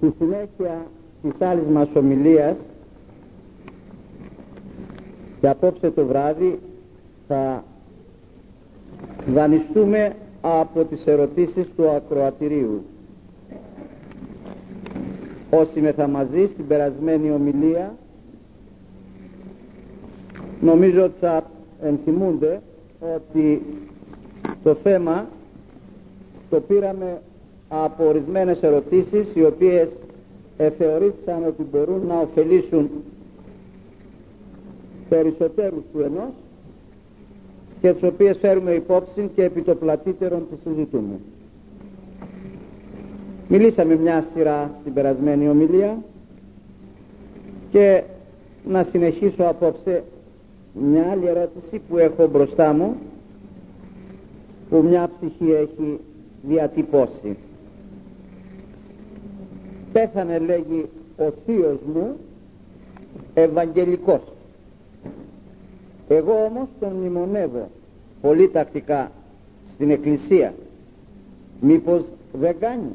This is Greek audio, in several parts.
Στη συνέχεια της άλλης μας ομιλίας και απόψε το βράδυ θα δανειστούμε από τις ερωτήσεις του ακροατηρίου. Όσοι μεθα μαζί στην περασμένη ομιλία νομίζω ότι θα ενθυμούνται ότι το θέμα το πήραμε από ορισμένες ερωτήσεις οι οποίες θεωρήθησαν ότι μπορούν να ωφελήσουν περισσότερους του ενός και τις οποίες φέρουμε υπόψη και επί το πλατύτερον τις συζητούμε. Μιλήσαμε μια σειρά στην περασμένη ομιλία και να συνεχίσω απόψε μια άλλη ερώτηση που έχω μπροστά μου, που μια ψυχή έχει διατυπώσει. Πέθανε, λέγει, ο θείος μου Ευαγγελικός. Εγώ όμως τον μνημονεύω πολύ τακτικά στην εκκλησία. Μήπως δεν κάνει?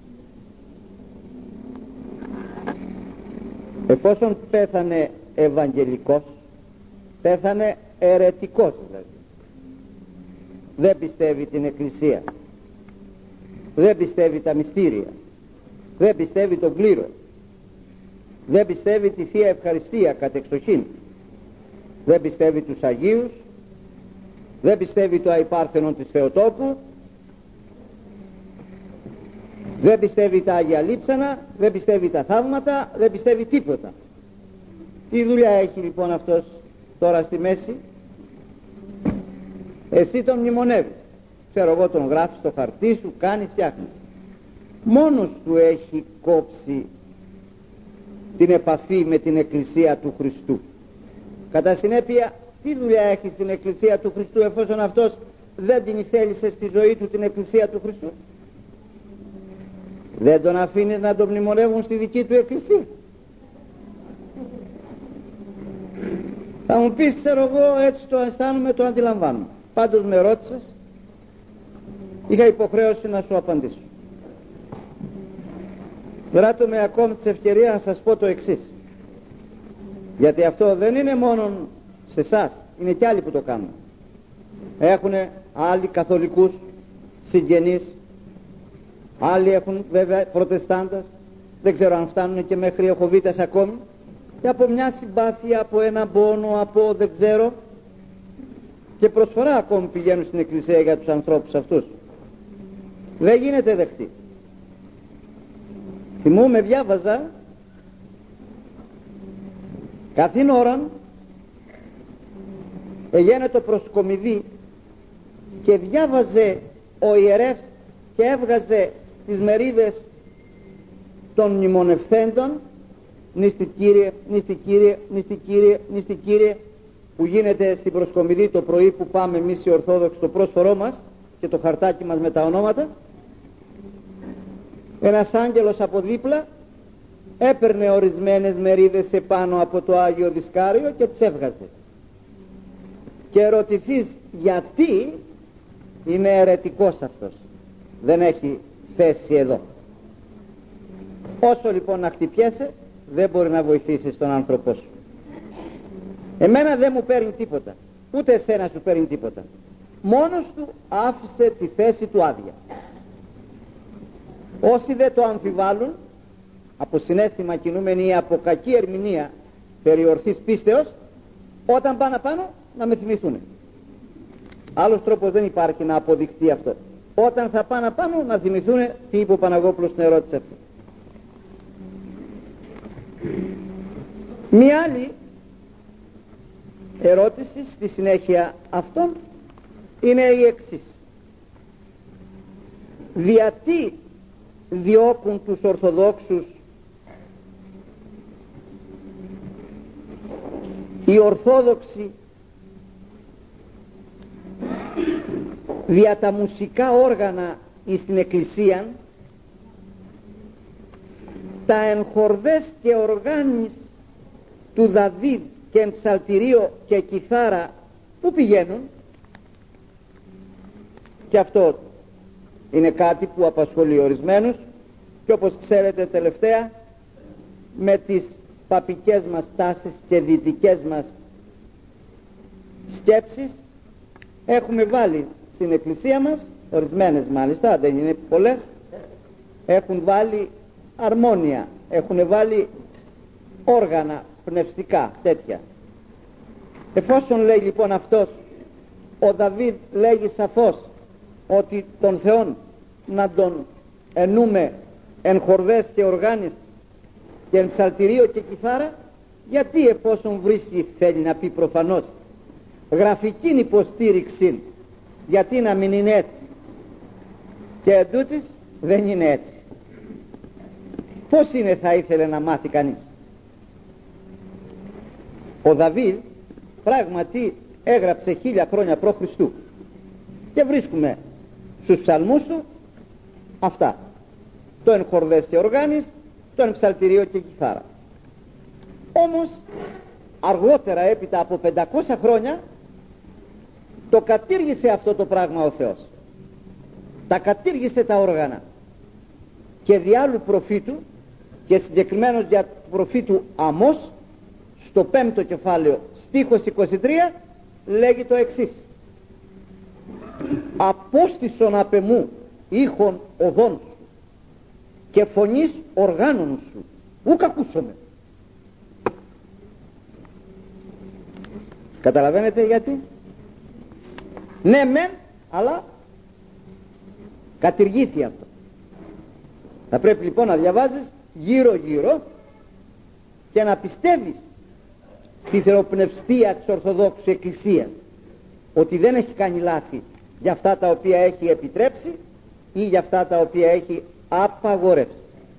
Εφόσον πέθανε Ευαγγελικός, πέθανε αιρετικός δηλαδή. Δεν πιστεύει την εκκλησία, δεν πιστεύει τα μυστήρια, δεν πιστεύει τον κλήρο, δεν πιστεύει τη Θεία Ευχαριστία κατεξοχήν, δεν πιστεύει τους Αγίους, δεν πιστεύει το αϊπάρθενον της Θεοτόκου, δεν πιστεύει τα Άγια Λείψανα, δεν πιστεύει τα θαύματα, δεν πιστεύει τίποτα. Τι δουλειά έχει λοιπόν αυτός τώρα στη μέση? Εσύ τον μνημονεύεις, ξέρω εγώ, τον γράφεις στο χαρτί σου, κάνεις, φτιάχνεις. Μόνος του έχει κόψει την επαφή με την Εκκλησία του Χριστού. Κατά συνέπεια, τι δουλειά έχει στην Εκκλησία του Χριστού εφόσον αυτός δεν την ηθέλησε στη ζωή του την Εκκλησία του Χριστού? Δεν τον αφήνει να τον μνημονεύουν στη δική του Εκκλησία? Θα μου πεις, ξέρω εγώ, έτσι το αισθάνομαι, το αντιλαμβάνομαι. Πάντως με ρώτησες, είχα υποχρέωση να σου απαντήσω. Δράτω με ακόμη της ευκαιρία να σας πω το εξής, γιατί αυτό δεν είναι μόνο σε εσάς, είναι και άλλοι που το κάνουν. Έχουν άλλοι καθολικούς συγγενείς, άλλοι έχουν βέβαια προτεστάντας, δεν ξέρω αν φτάνουν και μέχρι εχοβίτες ακόμη, και από μια συμπάθεια, από ένα πόνο, από δεν ξέρω, και προσφορά ακόμη πηγαίνουν στην εκκλησία για τους ανθρώπους αυτούς. Δεν γίνεται δεκτή. Θυμούμαι, διάβαζα καθήν ώραν έγινε το προσκομιδί και διάβαζε ο ιερεύς και έβγαζε τις μερίδες των μνημονευθέντων, νηστικήριε, νηστικήριε, νηστικήριε, νηστικήριε, που γίνεται στην προσκομιδή το πρωί που πάμε εμείς οι Ορθόδοξοι το πρόσφορό μας και το χαρτάκι μας με τα ονόματα. Ένας άγγελος από δίπλα έπαιρνε ορισμένες μερίδες επάνω από το Άγιο Δισκάριο και τις έβγαζε. Και ρωτηθείς γιατί, είναι αιρετικός αυτός, δεν έχει θέση εδώ. Όσο λοιπόν να χτυπιέσαι, δεν μπορεί να βοηθήσεις τον άνθρωπό σου. Εμένα δεν μου παίρνει τίποτα, ούτε εσένα σου παίρνει τίποτα. Μόνος του άφησε τη θέση του άδεια. Όσοι δεν το αμφιβάλλουν, από συναίσθημα κινούμενοι ή από κακή ερμηνεία περί ορθής πίστεως, όταν πάνε πάνω να με θυμηθούν. Άλλος τρόπος δεν υπάρχει να αποδειχθεί αυτό. Όταν θα πάνε πάνω να θυμηθούν τι είπε ο Παναγόπουλος στην ερώτηση αυτή. Μία άλλη ερώτηση στη συνέχεια αυτών είναι η εξής. Γιατί διώκουν τους Ορθοδόξους οι Ορθόδοξοι δια τα μουσικά όργανα εις την Εκκλησία, τα εγχορδές και οργάνης του Δαβίδ και ψαλτηρίο και κιθάρα που πηγαίνουν? Και αυτό είναι κάτι που απασχολεί ορισμένους και όπως ξέρετε τελευταία με τις παπικές μας τάσεις και δυτικές μας σκέψεις έχουμε βάλει στην εκκλησία μας, ορισμένες μάλιστα, δεν είναι πολλές, έχουν βάλει αρμόνια, έχουν βάλει όργανα πνευστικά τέτοια. Εφόσον λέει λοιπόν αυτός, ο Δαβίδ λέγει σαφώς ότι τον Θεόν να τον ενούμε εν χορδές και οργάνες και εν ψαλτηρίο και κιθάρα, γιατί εφόσον βρίσκει, θέλει να πει προφανώς, γραφική υποστήριξη, γιατί να μην είναι έτσι? Και εντούτοις δεν είναι έτσι. Πώς είναι, θα ήθελε να μάθει κανείς? Ο Δαβίδ πράγματι έγραψε 1000 χρόνια π.Χ. και βρίσκουμε στους ψαλμούς του αυτά, το εν χορδές και οργάνης, το εν ψαλτηρίο και κιθάρα. Όμως αργότερα, έπειτα από 500 χρόνια, το κατήργησε αυτό το πράγμα ο Θεός, τα κατήργησε τα όργανα, και δι' άλλου προφήτου, και συγκεκριμένως για προφήτου Αμώς, στο 5ο κεφάλαιο στίχος 23 λέγει το εξής: «Απόστησον απ' εμού ήχων οδών σου και φωνής οργάνων σου, ουκ ακούσομαι». Καταλαβαίνετε γιατί? Ναι μεν, αλλά κατηργήθη αυτό. Θα πρέπει λοιπόν να διαβάζεις γύρω γύρω και να πιστεύεις στη θεοπνευστία της Ορθοδόξου Εκκλησίας, ότι δεν έχει κάνει λάθη για αυτά τα οποία έχει επιτρέψει ή για αυτά τα οποία έχει απαγορεύσει.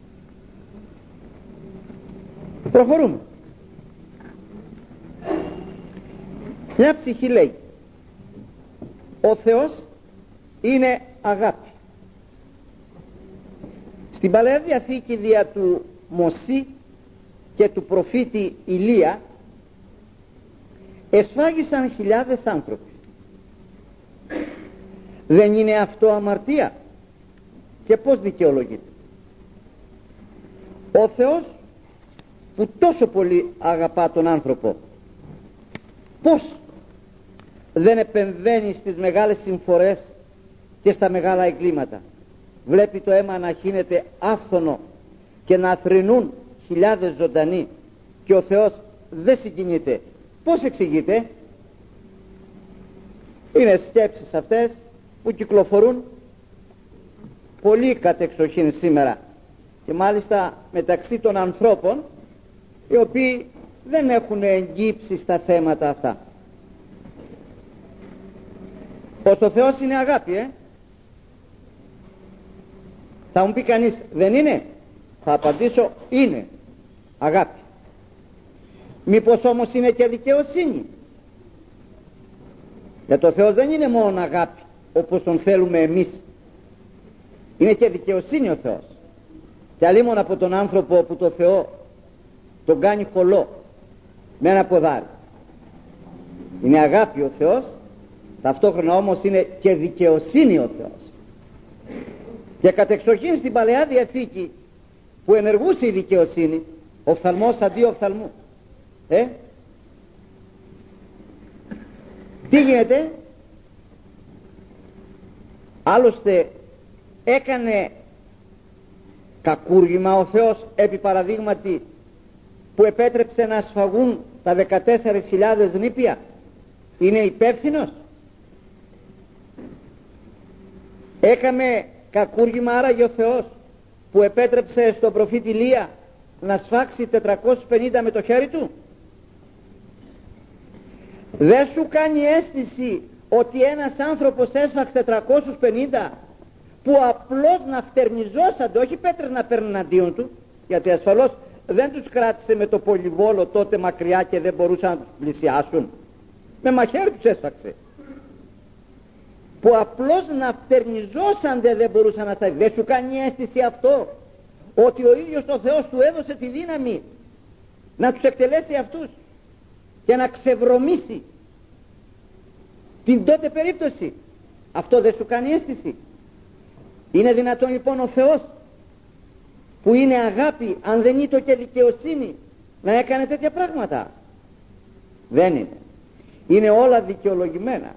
Προχωρούμε. Μια ψυχή λέει: ο Θεός είναι αγάπη. Στην Παλαιά Διαθήκη δια του Μωσή και του προφήτη Ηλία εσφάγισαν χιλιάδες άνθρωποι. Δεν είναι αυτό αμαρτία? Και πώς δικαιολογείται? Ο Θεός που τόσο πολύ αγαπά τον άνθρωπο, πώς δεν επεμβαίνει στις μεγάλες συμφορές και στα μεγάλα εγκλήματα? Βλέπει το αίμα να χύνεται άφθονο και να θρηνούν χιλιάδες ζωντανοί και ο Θεός δεν συγκινείται. Πώς εξηγείται? Είναι σκέψεις αυτές που κυκλοφορούν πολύ κατεξοχήν σήμερα, και μάλιστα μεταξύ των ανθρώπων οι οποίοι δεν έχουν εγγύψει στα θέματα αυτά. Πως ο Θεός είναι αγάπη, Θα μου πει κανείς, δεν είναι? Θα απαντήσω, είναι αγάπη. Μήπως όμως είναι και δικαιοσύνη? Γιατί ο Θεός δεν είναι μόνο αγάπη όπως τον θέλουμε εμείς, είναι και δικαιοσύνη ο Θεός. Και αλλήμον από τον άνθρωπο που το Θεό τον κάνει χολό με ένα ποδάρι. Είναι αγάπη ο Θεός, ταυτόχρονα όμως είναι και δικαιοσύνη ο Θεός. Και κατεξοχήν στην Παλαιά Διαθήκη που ενεργούσε η δικαιοσύνη, οφθαλμός αντί οφθαλμού, τι γίνεται? Άλλωστε έκανε κακούργημα ο Θεός, επί παραδείγματι, που επέτρεψε να σφαγούν τα 14.000 νήπια? Είναι υπεύθυνος? Έκαμε κακούργημα άραγε ο Θεός που επέτρεψε στον προφήτη Ηλία να σφάξει 450 με το χέρι του? Δεν σου κάνει αίσθηση ότι ένας άνθρωπος έσφαξε 450 που απλώς να φτερνιζόσανται, όχι πέτρες να παίρνουν αντίον του, γιατί ασφαλώς δεν τους κράτησε με το πολυβόλο τότε μακριά και δεν μπορούσαν να τους πλησιάσουν, με μαχαίρι τους έσφαξε, που απλώς να φτερνιζόσανται δεν μπορούσαν να σταθεί? Δεν σου κάνει αίσθηση αυτό ότι ο ίδιος ο Θεός του έδωσε τη δύναμη να τους εκτελέσει αυτούς και να ξεβρωμίσει την τότε περίπτωση? Αυτό δεν σου κάνει αίσθηση? Είναι δυνατόν λοιπόν ο Θεός που είναι αγάπη, αν δεν ήταν και δικαιοσύνη, να έκανε τέτοια πράγματα? Δεν είναι. Είναι όλα δικαιολογημένα.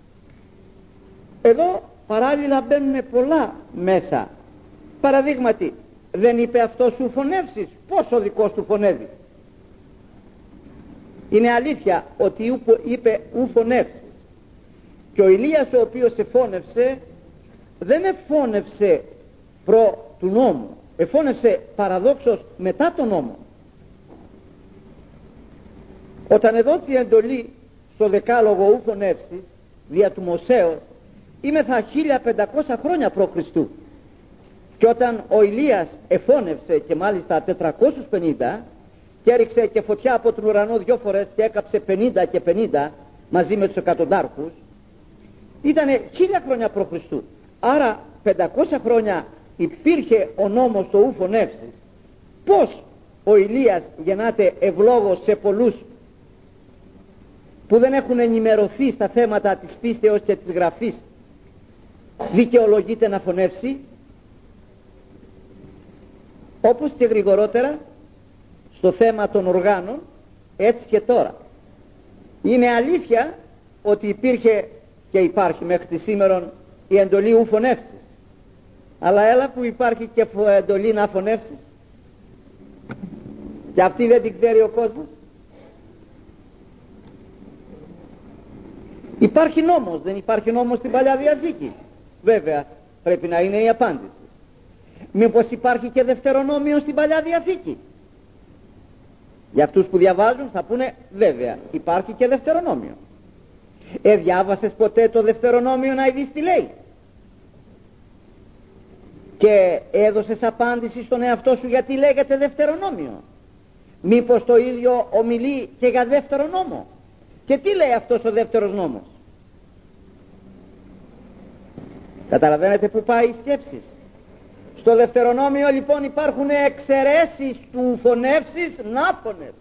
Εδώ παράλληλα μπαίνουν πολλά μέσα. Παραδείγματι, δεν είπε αυτό σου φωνεύσεις? Πώς ο δικός του φωνεύει? Είναι αλήθεια ότι είπε ου φωνεύσεις, και ο Ηλίας ο οποίος εφώνευσε δεν εφώνευσε προ του νόμου, εφώνευσε παραδόξως μετά τον νόμο. Όταν εδόθη εντολή στο δεκάλογο ου φωνεύσεις δια του Μωσέως, είμεθα 1500 χρόνια π.Χ. και όταν ο Ηλίας εφώνευσε, και μάλιστα 450, και έριξε και φωτιά από τον ουρανό 2 φορές και έκαψε 50 και 50 μαζί με τους εκατοντάρχους, ήτανε 1000 χρόνια π.Χ. Άρα 500 χρόνια υπήρχε ο νόμος του ου φωνεύσεις. Πώς ο Ηλίας γεννάται ευλόγος σε πολλούς που δεν έχουν ενημερωθεί στα θέματα της πίστεως και της γραφής, δικαιολογείται να φωνεύσει? Όπως και γρηγορότερα στο θέμα των οργάνων, έτσι και τώρα. Είναι αλήθεια ότι υπήρχε και υπάρχει μέχρι τη σήμερον η εντολή ου φωνεύσεις, αλλά έλα που υπάρχει και εντολή να φωνεύσεις, και αυτή δεν την ξέρει ο κόσμος. Υπάρχει νόμος, δεν υπάρχει νόμος στην Παλιά Διαθήκη? Βέβαια πρέπει να είναι η απάντηση. Μήπως υπάρχει και Δευτερονόμιο στην Παλιά Διαθήκη? Για αυτούς που διαβάζουν θα πούνε βέβαια υπάρχει και Δευτερονόμιο. Διάβασες ποτέ το Δευτερονόμιο να ειδείς τι λέει? Και έδωσες απάντηση στον εαυτό σου γιατί λέγεται Δευτερονόμιο? Μήπως το ίδιο ομιλεί και για δεύτερο νόμο? Και τι λέει αυτός ο δεύτερος νόμος? Καταλαβαίνετε που πάει η σκέψη? Στο Δευτερονόμιο λοιπόν υπάρχουν εξαιρέσεις του φωνεύσεις να φωνεύσεις,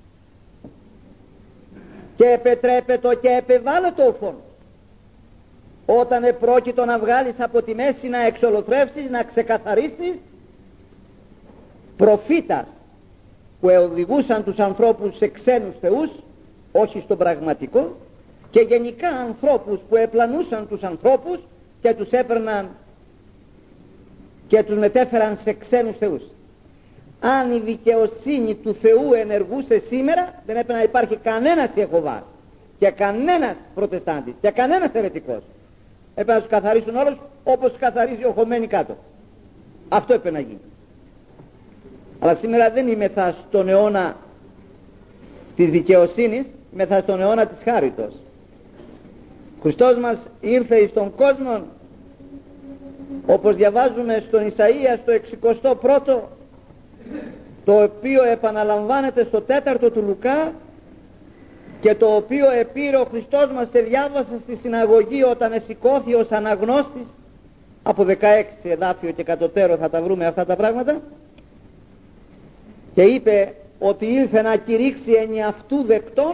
και επιτρέπεται και επεβάλλεται ο φόνος όταν επρόκειτο να βγάλεις από τη μέση, να εξολοθρεύσεις, να ξεκαθαρίσεις. Προφήτας που οδηγούσαν τους ανθρώπους σε ξένους θεούς, όχι στον πραγματικό, και γενικά ανθρώπους που επλανούσαν τους ανθρώπους και τους έπαιρναν και τους μετέφεραν σε ξένους θεούς. Αν η δικαιοσύνη του Θεού ενεργούσε σήμερα, δεν έπρεπε να υπάρχει κανένας Ιεχωβάς και κανένας Προτεστάντης και κανένας αιρετικός. Έπρεπε να τους καθαρίσουν όλους όπως καθαρίζει ο χωμένη κάτω. Αυτό έπρεπε να γίνει. Αλλά σήμερα δεν είμεθα στον αιώνα της δικαιοσύνης, είμεθα στον αιώνα της χάριτος. Ο Χριστός μας ήρθε εις τον κόσμο, όπως διαβάζουμε στον Ισαΐα στο 61ο, το οποίο επαναλαμβάνεται στο 4ο του Λουκά, και το οποίο επήρε ο Χριστός μας και διάβασε στη συναγωγή όταν εσηκώθη ως αναγνώστης. Από 16 εδάφιο και κατωτέρω θα τα βρούμε αυτά τα πράγματα, και είπε ότι ήλθε να κηρύξει εν αυτού δεκτών,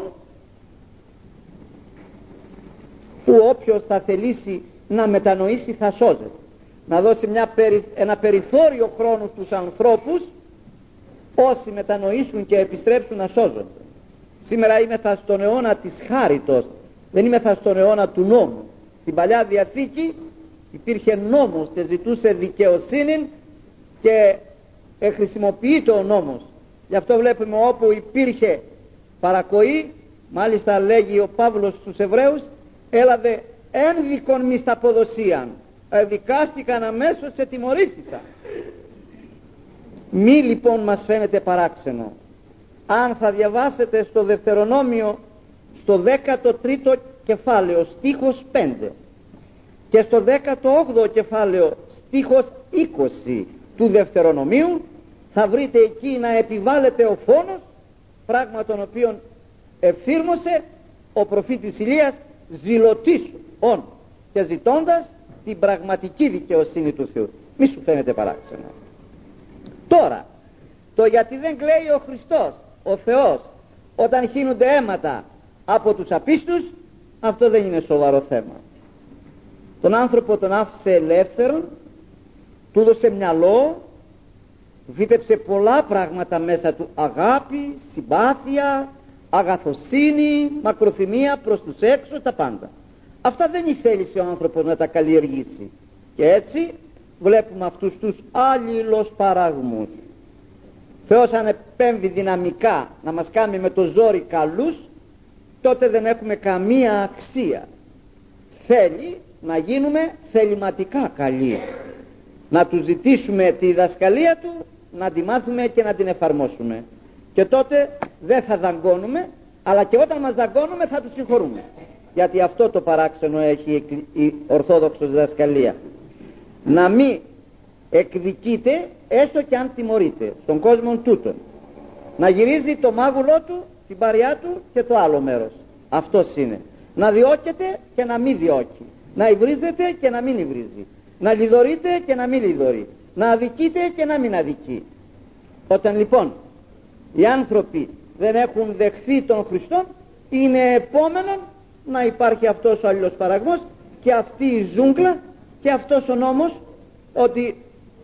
που όποιος θα θελήσει να μετανοήσει θα σώζεται. Να δώσει ένα περιθώριο χρόνου στους ανθρώπους, όσοι μετανοήσουν και επιστρέψουν να σώζονται. Σήμερα είμεθα στον αιώνα της χάριτος, δεν είμεθα στον αιώνα του νόμου. Στην Παλιά Διαθήκη υπήρχε νόμος και ζητούσε δικαιοσύνη και χρησιμοποιείται ο νόμος. Γι' αυτό βλέπουμε όπου υπήρχε παρακοή, μάλιστα λέγει ο Παύλος στους Εβραίους, έλαβε ένδικον μισθαποδοσίαν, δικάστηκαν αμέσως και τιμωρήθησαν. Μη λοιπόν μας φαίνεται παράξενο αν θα διαβάσετε στο Δευτερονόμιο στο 13ο κεφάλαιο στίχος 5 και στο 18ο κεφάλαιο στίχος 20 του Δευτερονομίου, θα βρείτε εκεί να επιβάλλεται ο φόνος, πράγμα τον οποίον εφήρμοσε ο προφήτης Ηλίας ζηλωτής όν και ζητώντας την πραγματική δικαιοσύνη του Θεού. Μη σου φαίνεται παράξενο. Τώρα, το γιατί δεν κλαίει ο Χριστός, ο Θεός, όταν χύνονται αίματα από τους απίστους, αυτό δεν είναι σοβαρό θέμα. Τον άνθρωπο τον άφησε ελεύθερον, του έδωσε μυαλό, φύτεψε πολλά πράγματα μέσα του, αγάπη, συμπάθεια, αγαθοσύνη, μακροθυμία προς τους έξω, τα πάντα. Αυτά δεν ήθελησε ο άνθρωπος να τα καλλιεργήσει, και έτσι βλέπουμε αυτούς τους αλληλοσπαραγμούς. Θεός αν επέμβει δυναμικά να μας κάνει με το ζόρι καλούς, τότε δεν έχουμε καμία αξία. Θέλει να γίνουμε θεληματικά καλοί, να του ζητήσουμε τη διδασκαλία του, να τη μάθουμε και να την εφαρμόσουμε, και τότε δεν θα δαγκώνουμε, αλλά και όταν μας δαγκώνουμε θα τους συγχωρούμε, γιατί αυτό το παράξενο έχει η ορθόδοξος διδασκαλία, να μην εκδικείται έστω και αν τιμωρείται στον κόσμο τούτον, να γυρίζει το μάγουλό του, την παριά του και το άλλο μέρος. Αυτός είναι, να διώκεται και να μην διώκει, να υβρίζεται και να μην υβρίζει, να λιδωρείται και να μην λιδωρεί, να αδικείται και να μην αδικεί. Όταν λοιπόν οι άνθρωποι δεν έχουν δεχθεί τον Χριστό, είναι επόμενον να υπάρχει αυτός ο αλληλοσπαραγμός και αυτή η ζούγκλα και αυτός ο νόμος, ότι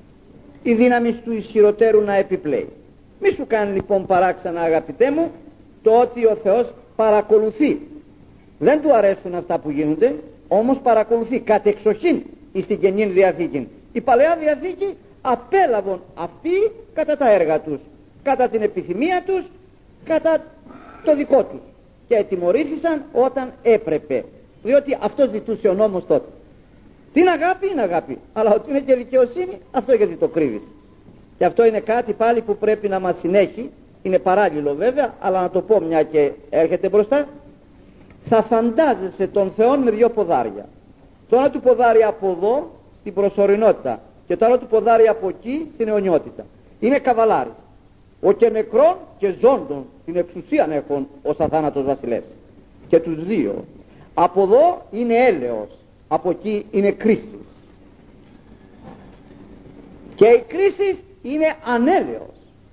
η δύναμη του ισχυροτέρου να επιπλέει. Μη σου κάνει λοιπόν παράξενα, αγαπητέ μου, το ότι ο Θεός παρακολουθεί. Δεν του αρέσουν αυτά που γίνονται, όμως παρακολουθεί κατ' εξοχήν στην Καινή Διαθήκη. Η Παλαιά Διαθήκη απέλαβαν αυτοί κατά τα έργα τους, κατά την επιθυμία τους, κατά το δικό τους, και τιμωρήθησαν όταν έπρεπε, διότι αυτό ζητούσε ο νόμος τότε. Την αγάπη είναι αγάπη, αλλά ότι είναι και δικαιοσύνη, αυτό γιατί το κρύβεις. Και αυτό είναι κάτι πάλι που πρέπει να μας συνέχει, είναι παράλληλο βέβαια, αλλά να το πω μια και έρχεται μπροστά. Θα φαντάζεσαι τον Θεό με δύο ποδάρια. Το ένα του ποδάρι από εδώ στην προσωρινότητα και το άλλο του ποδάρι από εκεί στην αιωνιότητα. Είναι καβαλάρης. Ο και νεκρών και ζώντων την εξουσία έχουν ως αθάνατος βασιλεύς. Και τους δύο. Από εδώ είναι έλεος, από εκεί είναι κρίσεις. Και οι κρίσεις είναι ανέλεος.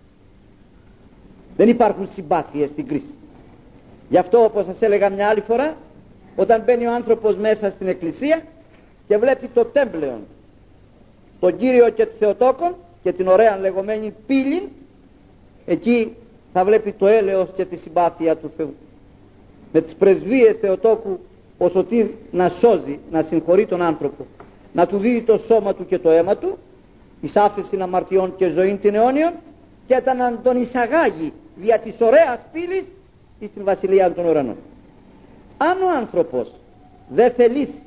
Δεν υπάρχουν συμπάθειες στην κρίση. Γι' αυτό, όπως σας έλεγα μια άλλη φορά, όταν μπαίνει ο άνθρωπος μέσα στην εκκλησία και βλέπει το τέμπλεον, τον Κύριο και τη Θεοτόκον και την ωραία λεγόμενη πύλη, εκεί θα βλέπει το έλεος και τη συμπάθεια του Θεού. Με τις πρεσβείες Θεοτόκου ο Σωτήρ να σώζει, να συγχωρεί τον άνθρωπο, να του δίδει το σώμα του και το αίμα του, εις άφεσιν αμαρτιών και ζωήν την αιώνιον, και να τον εισαγάγει δια της ωραίας πύλης εις την βασιλεία των ουρανών. Αν ο άνθρωπος δεν θελήσει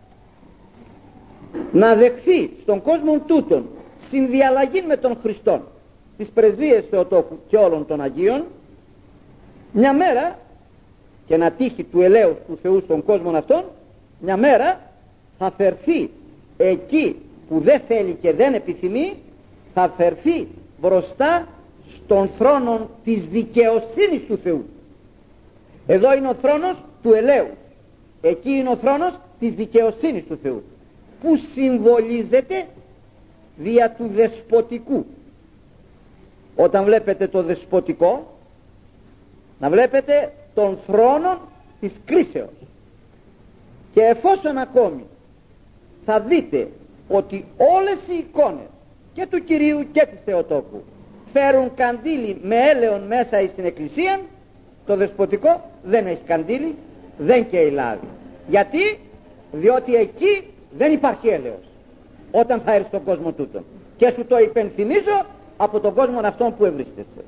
να δεχθεί στον κόσμο τούτον συνδιαλλαγή με τον Χριστόν, τις πρεσβείες Θεοτόκου και όλων των Αγίων, μια μέρα, και να τύχει του ελέους του Θεού στον κόσμο αυτόν, μια μέρα θα φερθεί εκεί που δεν θέλει και δεν επιθυμεί, θα φερθεί μπροστά στον θρόνο της δικαιοσύνης του Θεού. Εδώ είναι ο θρόνος του ελέου, εκεί είναι ο θρόνος της δικαιοσύνης του Θεού, που συμβολίζεται δια του δεσποτικού. Όταν βλέπετε το δεσποτικό, να βλέπετε τον θρόνο της κρίσεως. Και εφόσον ακόμη θα δείτε ότι όλες οι εικόνες και του Κυρίου και της Θεοτόκου φέρουν καντήλι με έλεον μέσα στην εκκλησία, το δεσποτικό δεν έχει καντήλι, δεν καίει λάδι. Γιατί? Διότι εκεί δεν υπάρχει έλεος όταν θα έρθει στον κόσμο τούτον. Και σου το υπενθυμίζω από τον κόσμο αυτόν που ευρίσκεσαι.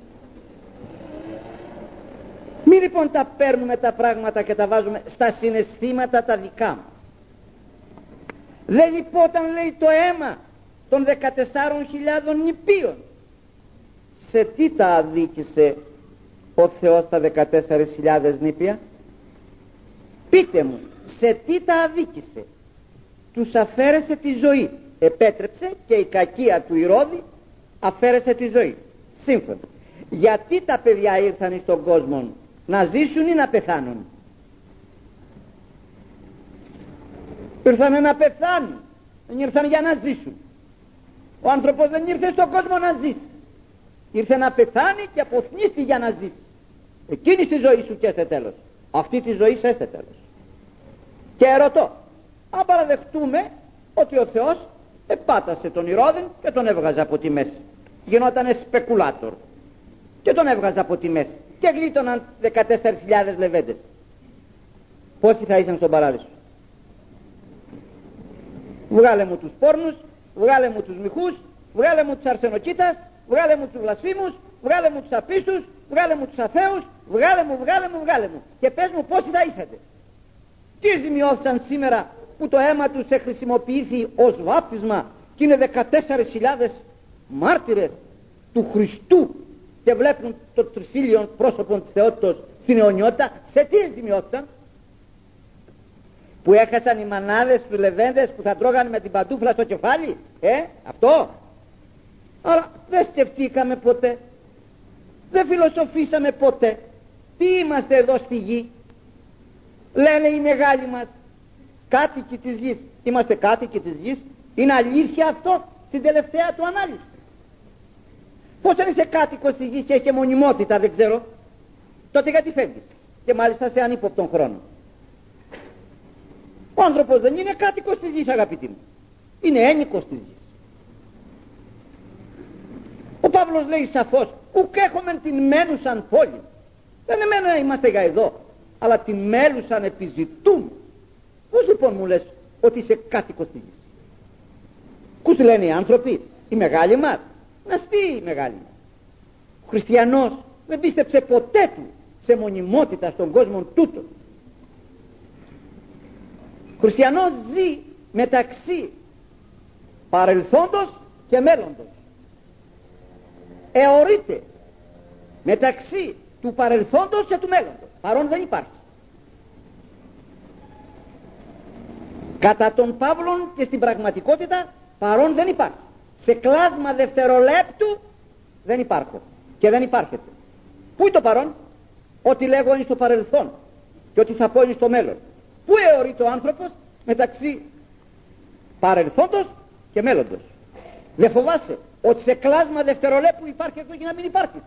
Μη λοιπόν τα παίρνουμε τα πράγματα και τα βάζουμε στα συναισθήματα τα δικά μας. Δεν λυπόταν, λέει, το αίμα των 14.000 νηπίων. Σε τι τα αδίκησε ο Θεός τα 14.000 νήπια? Πείτε μου, σε τι τα αδίκησε? Τους αφαίρεσε τη ζωή, επέτρεψε και η κακία του Ηρώδη αφαίρεσε τη ζωή. Σύμφωνα. Γιατί τα παιδιά ήρθαν στον κόσμο? Να ζήσουν ή να πεθάνουν? Ήρθανε να πεθάνουν, δεν ήρθαν για να ζήσουν. Ο άνθρωπος δεν ήρθε στον κόσμο να ζήσει, ήρθε να πεθάνει και αποθνήσει για να ζήσει. Εκείνη τη ζωή σου και έστε τέλος, αυτή τη ζωή έστε τέλος. Και ερωτώ, αν παραδεχτούμε ότι ο Θεός επάτασε τον Ηρώδη και τον έβγαζε από τη μέση, γινότανε σπεκουλάτορ και τον έβγαζα από τη μέση και γλίτωναν 14.000 λεβέντες. Πόσοι θα ήσαν στον παράδεισο? Βγάλε μου τους πόρνους, βγάλε μου τους μοιχούς, βγάλε μου τους αρσενοκίτας, βγάλε μου τους βλασφήμους, βγάλε μου τους απίστους, βγάλε μου τους αθέους, βγάλε μου και πες μου πόσοι θα είσατε. Τι ζημιώθησαν σήμερα που το αίμα τους χρησιμοποιήθη ως βάπτισμα και είναι 14.000 μάρτυρες του Χριστού και βλέπουν το τρισίλιον πρόσωπο της θεότητος στην αιωνιότητα. Σε τι ζημιώθησαν? Που έχασαν οι μανάδες τους λεβέντες που θα τρώγανε με την παντούφλα στο κεφάλι? Αυτό? Άρα δεν σκεφτήκαμε ποτέ, δεν φιλοσοφήσαμε ποτέ. Τι είμαστε εδώ στη γη? Λένε οι μεγάλοι μας κάτοικοι της γης. Είμαστε κάτοικοι της γης? Είναι αλήθεια αυτό στην τελευταία του ανάλυση? Πώς αν είσαι κάτοικος της γης και έχει μονιμότητα, δεν ξέρω, τότε γιατί φεύγεις? Και μάλιστα σε ανύποπτον χρόνο. Ο άνθρωπος δεν είναι κάτοικος της γης, αγαπητοί μου, είναι ένοικος της γης. Ο Παύλος λέει σαφώς, ουκ έχομεν την μένουσαν πόλη. Δεν εμένα είμαστε για εδώ, αλλά την μέλουσαν επιζητούν. Πώς λοιπόν μου λες ότι είσαι κάτοικος της γης? Κούς τι λένε οι άνθρωποι, οι μεγάλοι μας? Να στεί οι μεγάλοι μας. Ο χριστιανός δεν πίστεψε ποτέ του σε μονιμότητα στον κόσμο τούτο. Ο χριστιανός ζει μεταξύ παρελθόντος και μέλλοντος. Εωρείται μεταξύ του παρελθόντος και του μέλλοντος. Παρόν δεν υπάρχει. Κατά τον Παύλον και στην πραγματικότητα παρόν δεν υπάρχει. Σε κλάσμα δευτερολέπτου δεν υπάρχω και δεν υπάρχεται. Πού είναι το παρόν? Ό,τι λέγω είναι στο παρελθόν και ό,τι θα πω είναι στο μέλλον. Πού εωρείται ο άνθρωπος? Μεταξύ παρελθόντος και μέλλοντος. Δεν φοβάσαι ότι σε κλάσμα δευτερολέπτου υπάρχει αυτό και να μην υπάρχεις?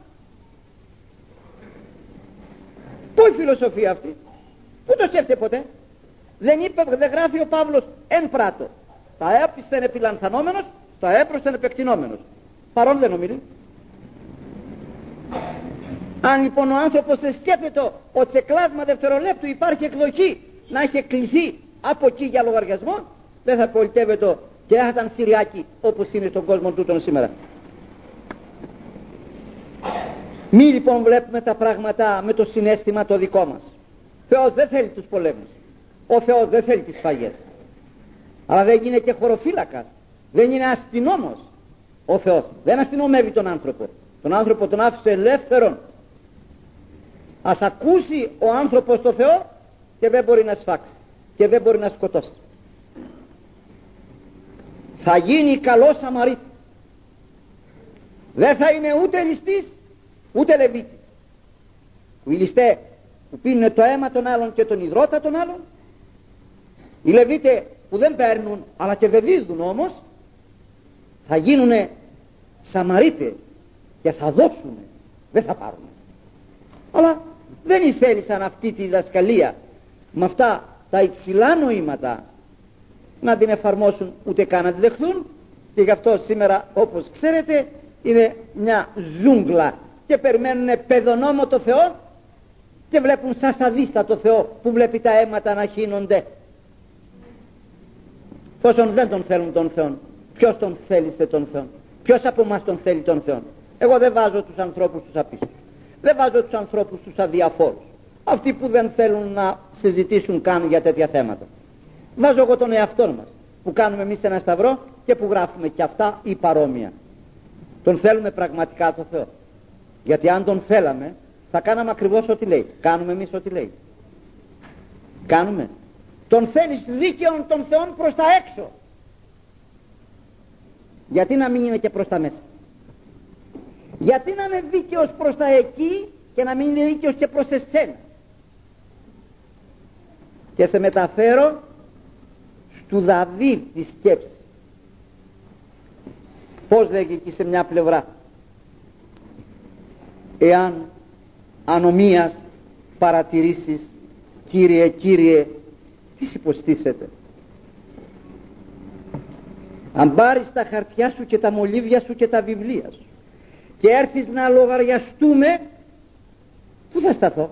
Πού η φιλοσοφία αυτή? Πού το σκέφτεται ποτέ? Δεν γράφει ο Παύλος εν πράτο. Τα έπισθεν επιλανθανόμενος, τα έπροσθεν επεκτηνόμενος. Παρόν δεν ομιλεί. Αν λοιπόν ο άνθρωπος σκέφτεται ότι σε κλάσμα δευτερολέπτου υπάρχει εκδοχή να έχει κληθεί από εκεί για λογαριασμό, δεν θα πολιτεύεται και θα ήταν Συριάκη όπως είναι στον κόσμο τούτον σήμερα. Μη λοιπόν βλέπουμε τα πράγματα με το συναίσθημα το δικό μας. Ο Θεός δεν θέλει τους πολέμους, ο Θεός δεν θέλει τις σφαγές, αλλά δεν είναι και χωροφύλακας, δεν είναι αστυνόμος. Ο Θεός δεν αστυνομεύει τον άνθρωπο, τον άνθρωπο τον άφησε ελεύθερον. Ας ακούσει ο άνθρωπος το Θεό και δεν μπορεί να σφάξει και δεν μπορεί να σκοτώσει. Θα γίνει καλός Σαμαρίτης, δεν θα είναι ούτε ληστής ούτε λεβίτης. Οι ληστές που πίνουν το αίμα των άλλων και τον υδρότα των άλλων, οι λεβίτες που δεν παίρνουν αλλά και δεν δίδουν όμως, θα γίνουν Σαμαρίτες και θα δώσουν, δεν θα πάρουν. Αλλά δεν ήθελησαν αυτή τη διδασκαλία με αυτά τα υψηλά νοήματα να την εφαρμόσουν ούτε καν να τη δεχθούν, και γι' αυτό σήμερα όπως ξέρετε είναι μια ζούγκλα και περιμένουν παιδονόμο το Θεό και βλέπουν σαν σαδίστα το Θεό που βλέπει τα αίματα να χύνονται. Πόσον δεν τον θέλουν τον Θεό? Ποιος τον θέλησε τον Θεό? Ποιος από εμάς τον θέλει τον Θεό? Εγώ δεν βάζω τους ανθρώπους τους απίστους, δεν βάζω τους ανθρώπους τους αδιαφόρους, αυτοί που δεν θέλουν να συζητήσουν καν για τέτοια θέματα. Βάζω εγώ τον εαυτό μας που κάνουμε εμείς ένα σταυρό και που γράφουμε και αυτά ή παρόμοια. Τον θέλουμε πραγματικά το Θεό? Γιατί αν τον θέλαμε θα κάναμε ακριβώς ό,τι λέει. Κάνουμε εμείς ό,τι λέει? Κάνουμε? Τον θέλεις δίκαιον των Θεών προς τα έξω, γιατί να μην είναι και προς τα μέσα? Γιατί να είναι δίκαιος προς τα εκεί και να μην είναι δίκαιος και προς εσένα? Και σε μεταφέρω στου Δαβίδ τη σκέψη. Πώς λέγει εκεί σε μια πλευρά, εάν ανομίας παρατηρήσεις, Κύριε, Κύριε, τι υποστήσετε? Αν πάρεις τα χαρτιά σου και τα μολύβια σου και τα βιβλία σου και έρθεις να λογαριαστούμε, πού θα σταθώ?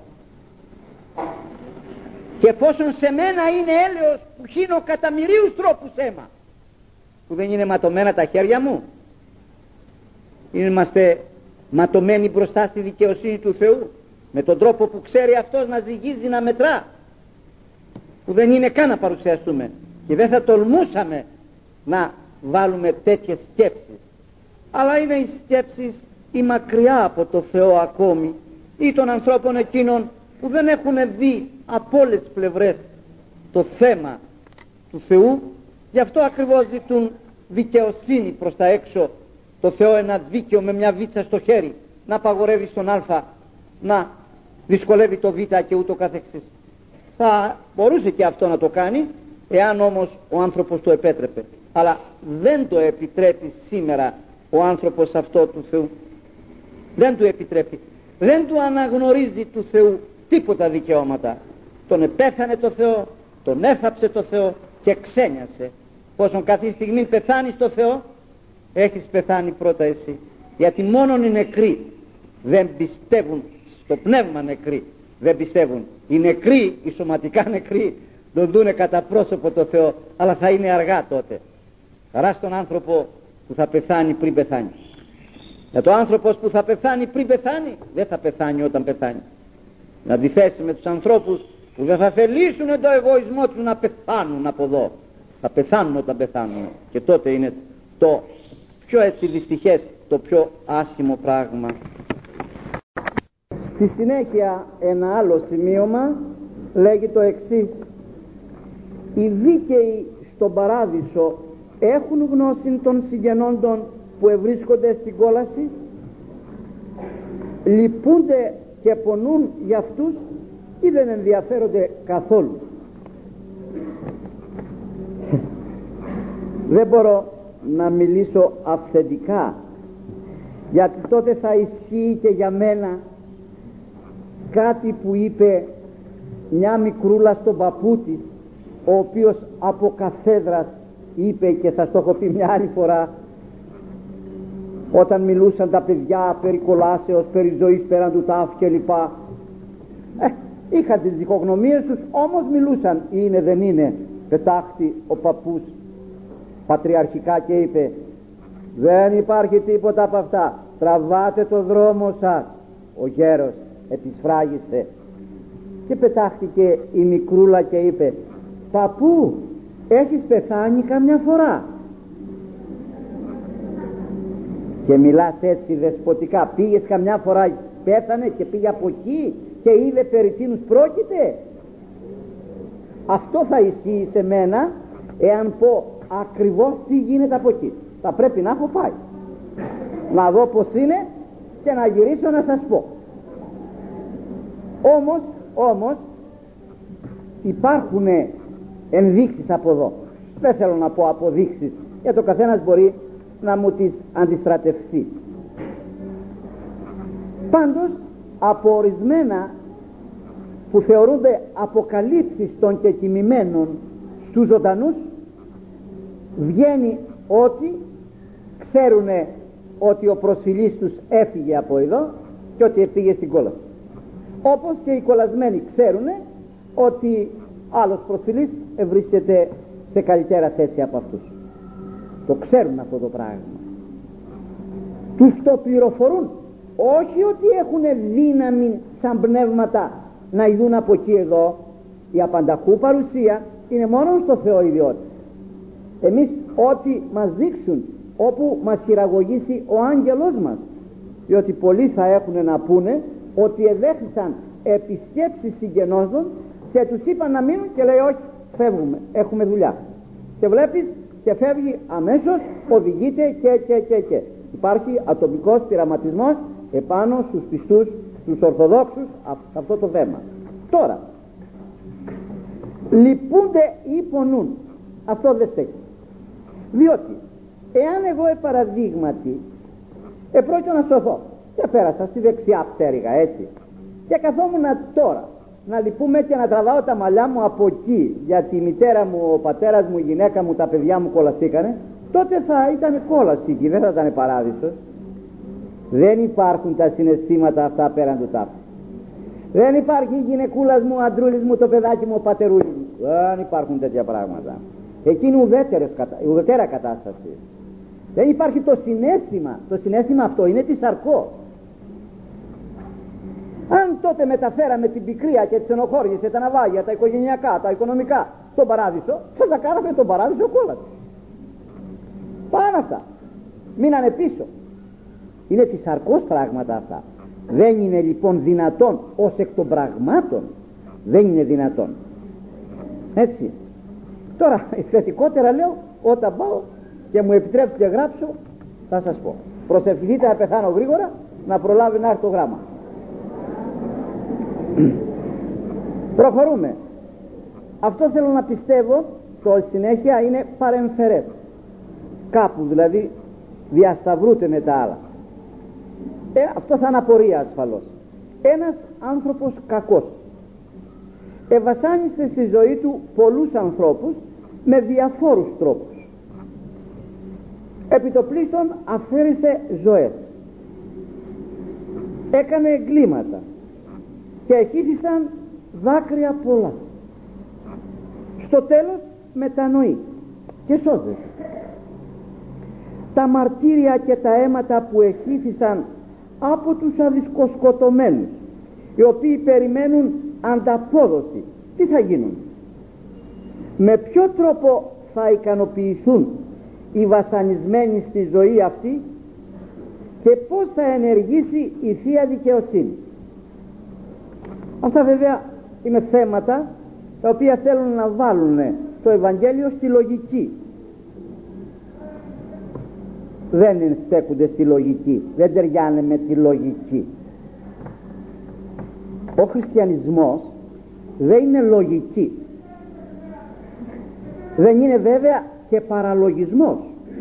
Και εφόσον σε μένα είναι έλεος που χύνω κατά μυρίους τρόπους αίμα, που δεν είναι ματωμένα τα χέρια μου, είμαστε ματωμένοι μπροστά στη δικαιοσύνη του Θεού με τον τρόπο που ξέρει αυτός να ζυγίζει, να μετρά, που δεν είναι καν να παρουσιαστούμε, και δεν θα τολμούσαμε να βάλουμε τέτοιες σκέψεις. Αλλά είναι οι σκέψεις οι μακριά από το Θεό ακόμη, ή των ανθρώπων εκείνων που δεν έχουν δει από όλες τις πλευρές το θέμα του Θεού. Γι' αυτό ακριβώς ζητούν δικαιοσύνη προς τα έξω, το Θεό ένα δίκαιο με μια βίτσα στο χέρι, να απαγορεύει στον Α, να δυσκολεύει το Β και ούτω καθεξής. Θα μπορούσε και αυτό να το κάνει, εάν όμως ο άνθρωπος το επέτρεπε, αλλά δεν το επιτρέπει σήμερα ο άνθρωπος αυτό του Θεού. Δεν του επιτρέπει, δεν του αναγνωρίζει του Θεού τίποτα δικαιώματα. Τον επέθανε το Θεό, τον έθαψε το Θεό και ξένιασε. Πόσον κάθε στιγμή πεθάνεις το Θεό, έχεις πεθάνει πρώτα εσύ. Γιατί μόνον οι νεκροί δεν πιστεύουν στο πνεύμα, νεκροί δεν πιστεύουν. Οι νεκροί, οι σωματικά νεκροί, τον δούνε κατά πρόσωπο το Θεό, αλλά θα είναι αργά τότε. Χαρά στον άνθρωπο που θα πεθάνει πριν πεθάνει. Για το άνθρωπος που θα πεθάνει πριν πεθάνει, δεν θα πεθάνει όταν πεθάνει. Να αντιθέσει με τους ανθρώπους που δεν θα θελήσουν το εγωισμό τους να πεθάνουν από εδώ. Θα πεθάνουν όταν πεθάνουν, και τότε είναι το πιο έτσι δυστυχές, το πιο άσχημο πράγμα. Στη συνέχεια ένα άλλο σημείωμα λέγει το εξής: οι δίκαιοι στον παράδεισο έχουν γνώση των συγγενόντων που ευρίσκονται στην κόλαση, λυπούνται και πονούν για αυτούς ή δεν ενδιαφέρονται καθόλου? Δεν μπορώ να μιλήσω αυθεντικά, γιατί τότε θα ισχύει και για μένα κάτι που είπε μια μικρούλα στον παππού της, ο οποίος από καθέδρας είπε, και σας το έχω πει μια άλλη φορά, όταν μιλούσαν τα παιδιά περί κολάσεως, περί ζωής πέραν του τάφ κλπ. Είχαν τις διχογνωμίες τους, όμως μιλούσαν. Είναι δεν είναι? Πετάχτη ο παππούς πατριαρχικά και είπε: δεν υπάρχει τίποτα από αυτά, τραβάτε το δρόμο σας. Ο γέρος επισφράγισε και πετάχτηκε η μικρούλα και είπε: παππού, έχεις πεθάνει καμιά φορά? Και μιλάς έτσι δεσποτικά? Πήγες καμιά φορά, πέθανε και πήγε από εκεί και είδε περί τίνους πρόκειται? Αυτό θα ισχύει σε μένα εάν πω ακριβώς τι γίνεται από εκεί. Θα πρέπει να έχω πάει να δω πως είναι και να γυρίσω να σας πω. Όμως υπάρχουν ενδείξεις από εδώ. Δεν θέλω να πω αποδείξεις, γιατί ο καθένας μπορεί να μου τις αντιστρατευθεί. Πάντως από ορισμένα που θεωρούνται αποκαλύψεις των κεκοιμημένων στους ζωντανούς βγαίνει ότι ξέρουν ότι ο προσφυλής τους έφυγε από εδώ και ότι πήγε στην κόλαση, όπως και οι κολλασμένοι ξέρουν ότι άλλος προσφυλής βρίσκεται σε καλύτερα θέση από αυτούς. Το ξέρουν αυτό το πράγμα, τους το πληροφορούν, όχι ότι έχουν δύναμη σαν πνεύματα να ειδούν από εκεί εδώ. Η απανταχού παρουσία είναι μόνο στο Θεό ιδιότητα. Εμείς ό,τι μας δείξουν, όπου μας χειραγωγήσει ο άγγελός μας, διότι πολλοί θα έχουν να πούνε ότι εδέχθησαν επισκέψεις συγγενόντων και τους είπαν να μείνουν και λέει όχι, φεύγουμε, έχουμε δουλειά. Και βλέπεις και φεύγει αμέσως, οδηγείται και. Υπάρχει ατομικός πειραματισμός επάνω στους πιστούς, στους Ορθοδόξους, αυτό το θέμα. Τώρα, λυπούνται ή πονούν, αυτό δεν στέκει. Διότι εάν εγώ παραδείγματι επρόκειτο να σωθώ και πέρασα στη δεξιά πτέρυγα έτσι και καθόμουν τώρα να λυπούμε και να τραβάω τα μαλλιά μου από εκεί γιατί η μητέρα μου, ο πατέρας μου, η γυναίκα μου, τα παιδιά μου κολλαστήκανε, τότε θα ήταν κόλαση εκεί, δεν θα ήταν παράδεισος. Δεν υπάρχουν τα συναισθήματα αυτά πέραν του τάφου. Δεν υπάρχει η γυναικούλας μου, ο αντρούλης μου, το παιδάκι μου, ο πατερούλης μου. Δεν υπάρχουν τέτοια πράγματα. Εκείνη ουδέτερα κατάσταση. Δεν υπάρχει το συναίσθημα. Το συναίσθημα αυτό είναι της σαρκός. Αν τότε μεταφέραμε την πικρία και τις ενοχώριες, τα ναυάγια, τα οικογενειακά, τα οικονομικά στον παράδεισο, θα τα κάναμε τον παράδεισο κόλλατο. Πάνω αυτά. Μείνανε πίσω. Είναι της σαρκός πράγματα αυτά. Δεν είναι λοιπόν δυνατόν ως εκ των πραγμάτων. Δεν είναι δυνατόν. Έτσι. Τώρα θετικότερα λέω, όταν πάω και μου επιτρέψετε γράψω, θα σας πω. Προσευχηθείτε να πεθάνω γρήγορα, να προλάβει να έρθει το γράμμα. Προχωρούμε. Αυτό θέλω να πιστεύω, το συνέχεια είναι παρεμφερές. Κάπου δηλαδή διασταυρούται με τα άλλα. Αυτό θα είναι απορία ασφαλώς. Ένας άνθρωπος κακός ευασάνισε στη ζωή του πολλούς ανθρώπους με διαφόρους τρόπους. Επιτοπλίστων αφαίρεσε ζωές, έκανε εγκλήματα και εχύθησαν δάκρυα πολλά. Στο τέλος μετανοεί και σώζεται. Τα μαρτύρια και τα αίματα που εχύθησαν από τους αδυσκοσκοτωμένους, οι οποίοι περιμένουν ανταπόδοση, τι θα γίνουν? Με ποιο τρόπο θα ικανοποιηθούν οι βασανισμένοι στη ζωή αυτή και πώς θα ενεργήσει η Θεία Δικαιοσύνη? Αυτά βέβαια είναι θέματα τα οποία θέλουν να βάλουν το Ευαγγέλιο στη λογική. Δεν στέκονται στη λογική, δεν ταιριάνε με τη λογική. Ο χριστιανισμός δεν είναι λογική, δεν είναι βέβαια και παραλογισμός,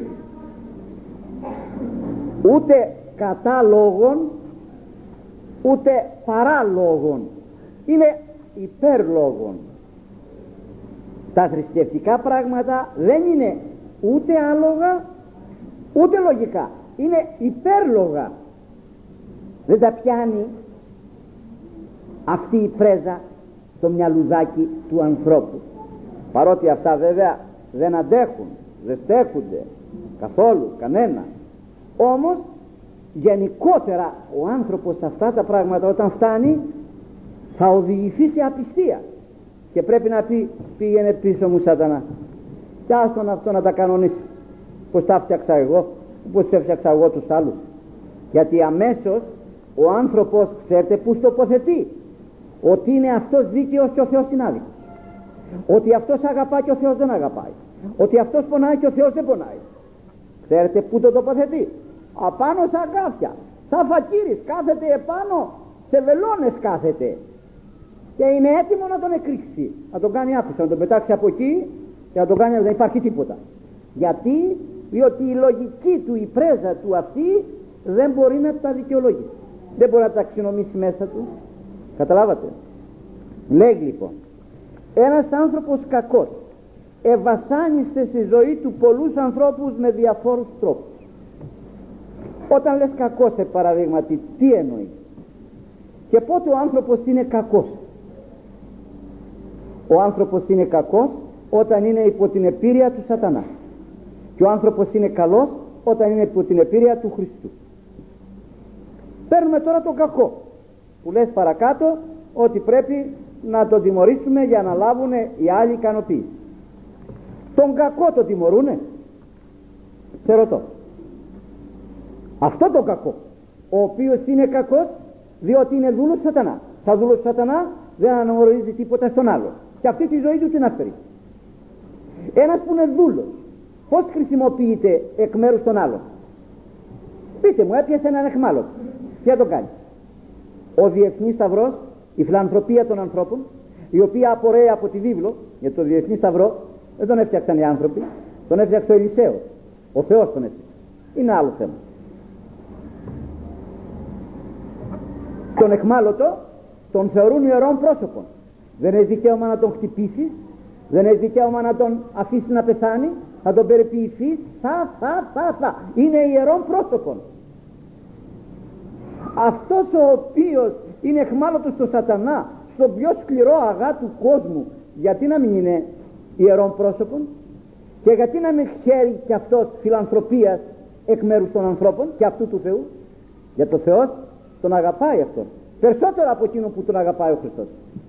ούτε κατά λόγων ούτε παράλογων, είναι υπερλόγων. Τα θρησκευτικά πράγματα δεν είναι ούτε άλογα ούτε λογικά, είναι υπέρλογα. Δεν τα πιάνει αυτή η πρέζα στο μυαλουδάκι του ανθρώπου, παρότι αυτά βέβαια δεν αντέχουν, δεν στέκονται καθόλου κανένα. Όμως γενικότερα ο άνθρωπος σε αυτά τα πράγματα όταν φτάνει θα οδηγηθεί σε απιστία και πρέπει να πει πήγαινε πίσω μου σατανά και άστον αυτό να τα κανονίσει, πως τα φτιάξα εγώ, πως έφτιαξα εγώ τους άλλους. Γιατί αμέσως ο άνθρωπος ξέρετε που τοποθετεί, ότι είναι αυτός δίκαιος και ο Θεός είναι άδικος, ότι αυτός αγαπά και ο Θεός δεν αγαπάει, ότι αυτός πονάει και ο Θεός δεν πονάει. Ξέρετε που το τοποθετεί? Απάνω σαν γκάφια, σαν φακύρης, κάθεται επάνω σε βελόνες κάθεται και είναι έτοιμο να τον εκρήξει, να τον κάνει άκουσα, να τον πετάξει από εκεί και να τον κάνει, δεν υπάρχει τίποτα. Γιατί? Διότι η λογική του, η πρέζα του αυτή δεν μπορεί να τα δικαιολογήσει, δεν μπορεί να τα αξινομήσει μέσα του. Καταλάβατε? Λέγει λοιπόν, ένας άνθρωπος κακός ευασάνιστε στη ζωή του πολλούς ανθρώπους με διαφόρους τρόπους. Όταν λες κακός σε παραδείγματι, τι εννοεί? Και πότε ο άνθρωπος είναι κακός? Ο άνθρωπος είναι κακός όταν είναι υπό την επίρρεια του σατανά, και ο άνθρωπος είναι καλός όταν είναι υπό την επίρρεια του Χριστού. Παίρνουμε τώρα τον κακό που λες παρακάτω ότι πρέπει να τον τιμωρήσουμε για να λάβουν οι άλλοι ικανοποίηση. Τον κακό τον τιμωρούνε? Σε ρωτώ. Αυτό το κακό, ο οποίος είναι κακός διότι είναι δούλος σατανά, σαν δούλος σατανά δεν αναγνωρίζει τίποτα στον άλλο και αυτή τη ζωή του την αφαιρεί. Ένας που είναι δούλος πώς χρησιμοποιείται εκ μέρους των άλλων? Πείτε μου, έπιασε έναν αιχμάλωτο, τι θα τον κάνει? Ο Διεθνής Σταυρός, η φιλανθρωπία των ανθρώπων, η οποία απορρέει από τη βίβλο, γιατί το Διεθνή Σταυρό δεν τον έφτιαξαν οι άνθρωποι, τον έφτιαξε ο Ελισέος, ο Θεός τον έφτιαξε. Είναι άλλο θέμα. Τον αιχμάλωτο τον θεωρούν ιερών πρόσωπων. Δεν έχει δικαίωμα να τον χτυπήσεις, δεν έχει δικαίωμα να τον αφήσεις να πεθάνει, να τον περιποιηθείς, είναι ιερών πρόσωπων. αυτός ο οποίος είναι εχμάλωτος στο σατανά, στον πιο σκληρό αγά του κόσμου, γιατί να μην είναι ιερών πρόσωπων και γιατί να μην χαίρει κι αυτός φιλανθρωπίας εκ μέρους των ανθρώπων και αυτού του Θεού? Για το Θεός τον αγαπάει αυτόν περισσότερο από εκείνο που τον αγαπάει ο Χριστός.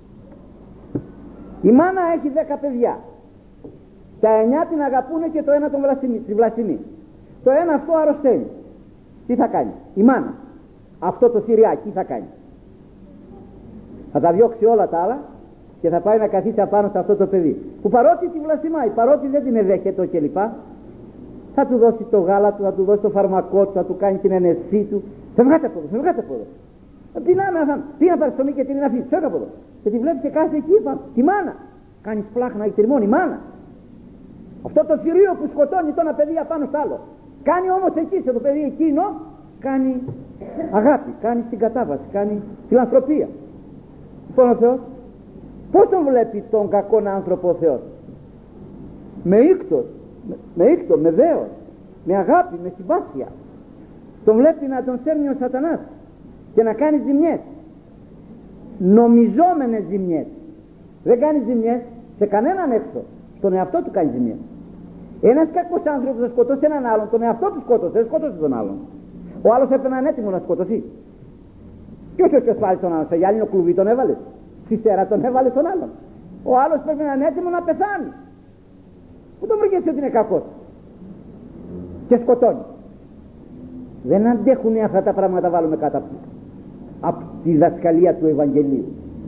Η μάνα έχει 10 παιδιά, τα 9 την αγαπούν και το ένα τη βλαστημεί, το ένα αυτό αρρωσταίνει. Τι θα κάνει η μάνα? Αυτό το θηριάκι τι θα κάνει? Θα τα διώξει όλα τα άλλα και θα πάει να καθίσει απάνω σε αυτό το παιδί που παρότι τη βλαστημάει, παρότι δεν την εδέχεται κλπ, θα του δώσει το γάλα του, θα του δώσει το φαρμακό του, θα του κάνει την ενεσή του. Φευγάτε από εδώ, φευγάτε από εδώ. Πεινάμε να φάμε. Πήγα παραστομή και την αφήσει, φεύγα από εδώ. Και τη βλέπει και κάθεται εκεί πάνω. Τη μάνα. Κάνει σπλάχνα, έχει τριμώνει, μάνα. Αυτό το θηρίο που σκοτώνει το ένα παιδί απάνω στο άλλο. Κάνει όμως εκεί, σε το παιδί εκείνο, κάνει αγάπη, κάνει συγκατάβαση, κάνει φιλανθρωπία. Λοιπόν ο Θεός, πώς τον βλέπει τον κακόν άνθρωπο ο Θεός? Με ήκτο, με δέος, με αγάπη, με συμπάθεια. Τον βλέπει να τον σέρνει ο σατανάς και να κάνει ζημιές, νομιζόμενες ζημιές. Δεν κάνει ζημιές σε κανέναν έξω, στον εαυτό του κάνει ζημιές. Ένας κακός άνθρωπος θα σκοτώσει έναν άλλον, τον εαυτό του σκότωσε, δεν σκότωσε τον άλλον. Ο άλλος έπαιρνε έτοιμο να σκοτωθεί. Και όχι ότι ασφάλισε τον άλλον, σε γυάλινο κλουβί τον έβαλε, στη σέρα τον έβαλε τον άλλον. Ο άλλος πρέπει να είναι έτοιμο να πεθάνει. Πού τον βρήκες ότι είναι κακός και σκοτώνει? Δεν αντέχουν αυτά τα πράγματα, βάλουμε κάτω από τη δασκαλία του Ευαγγελίου.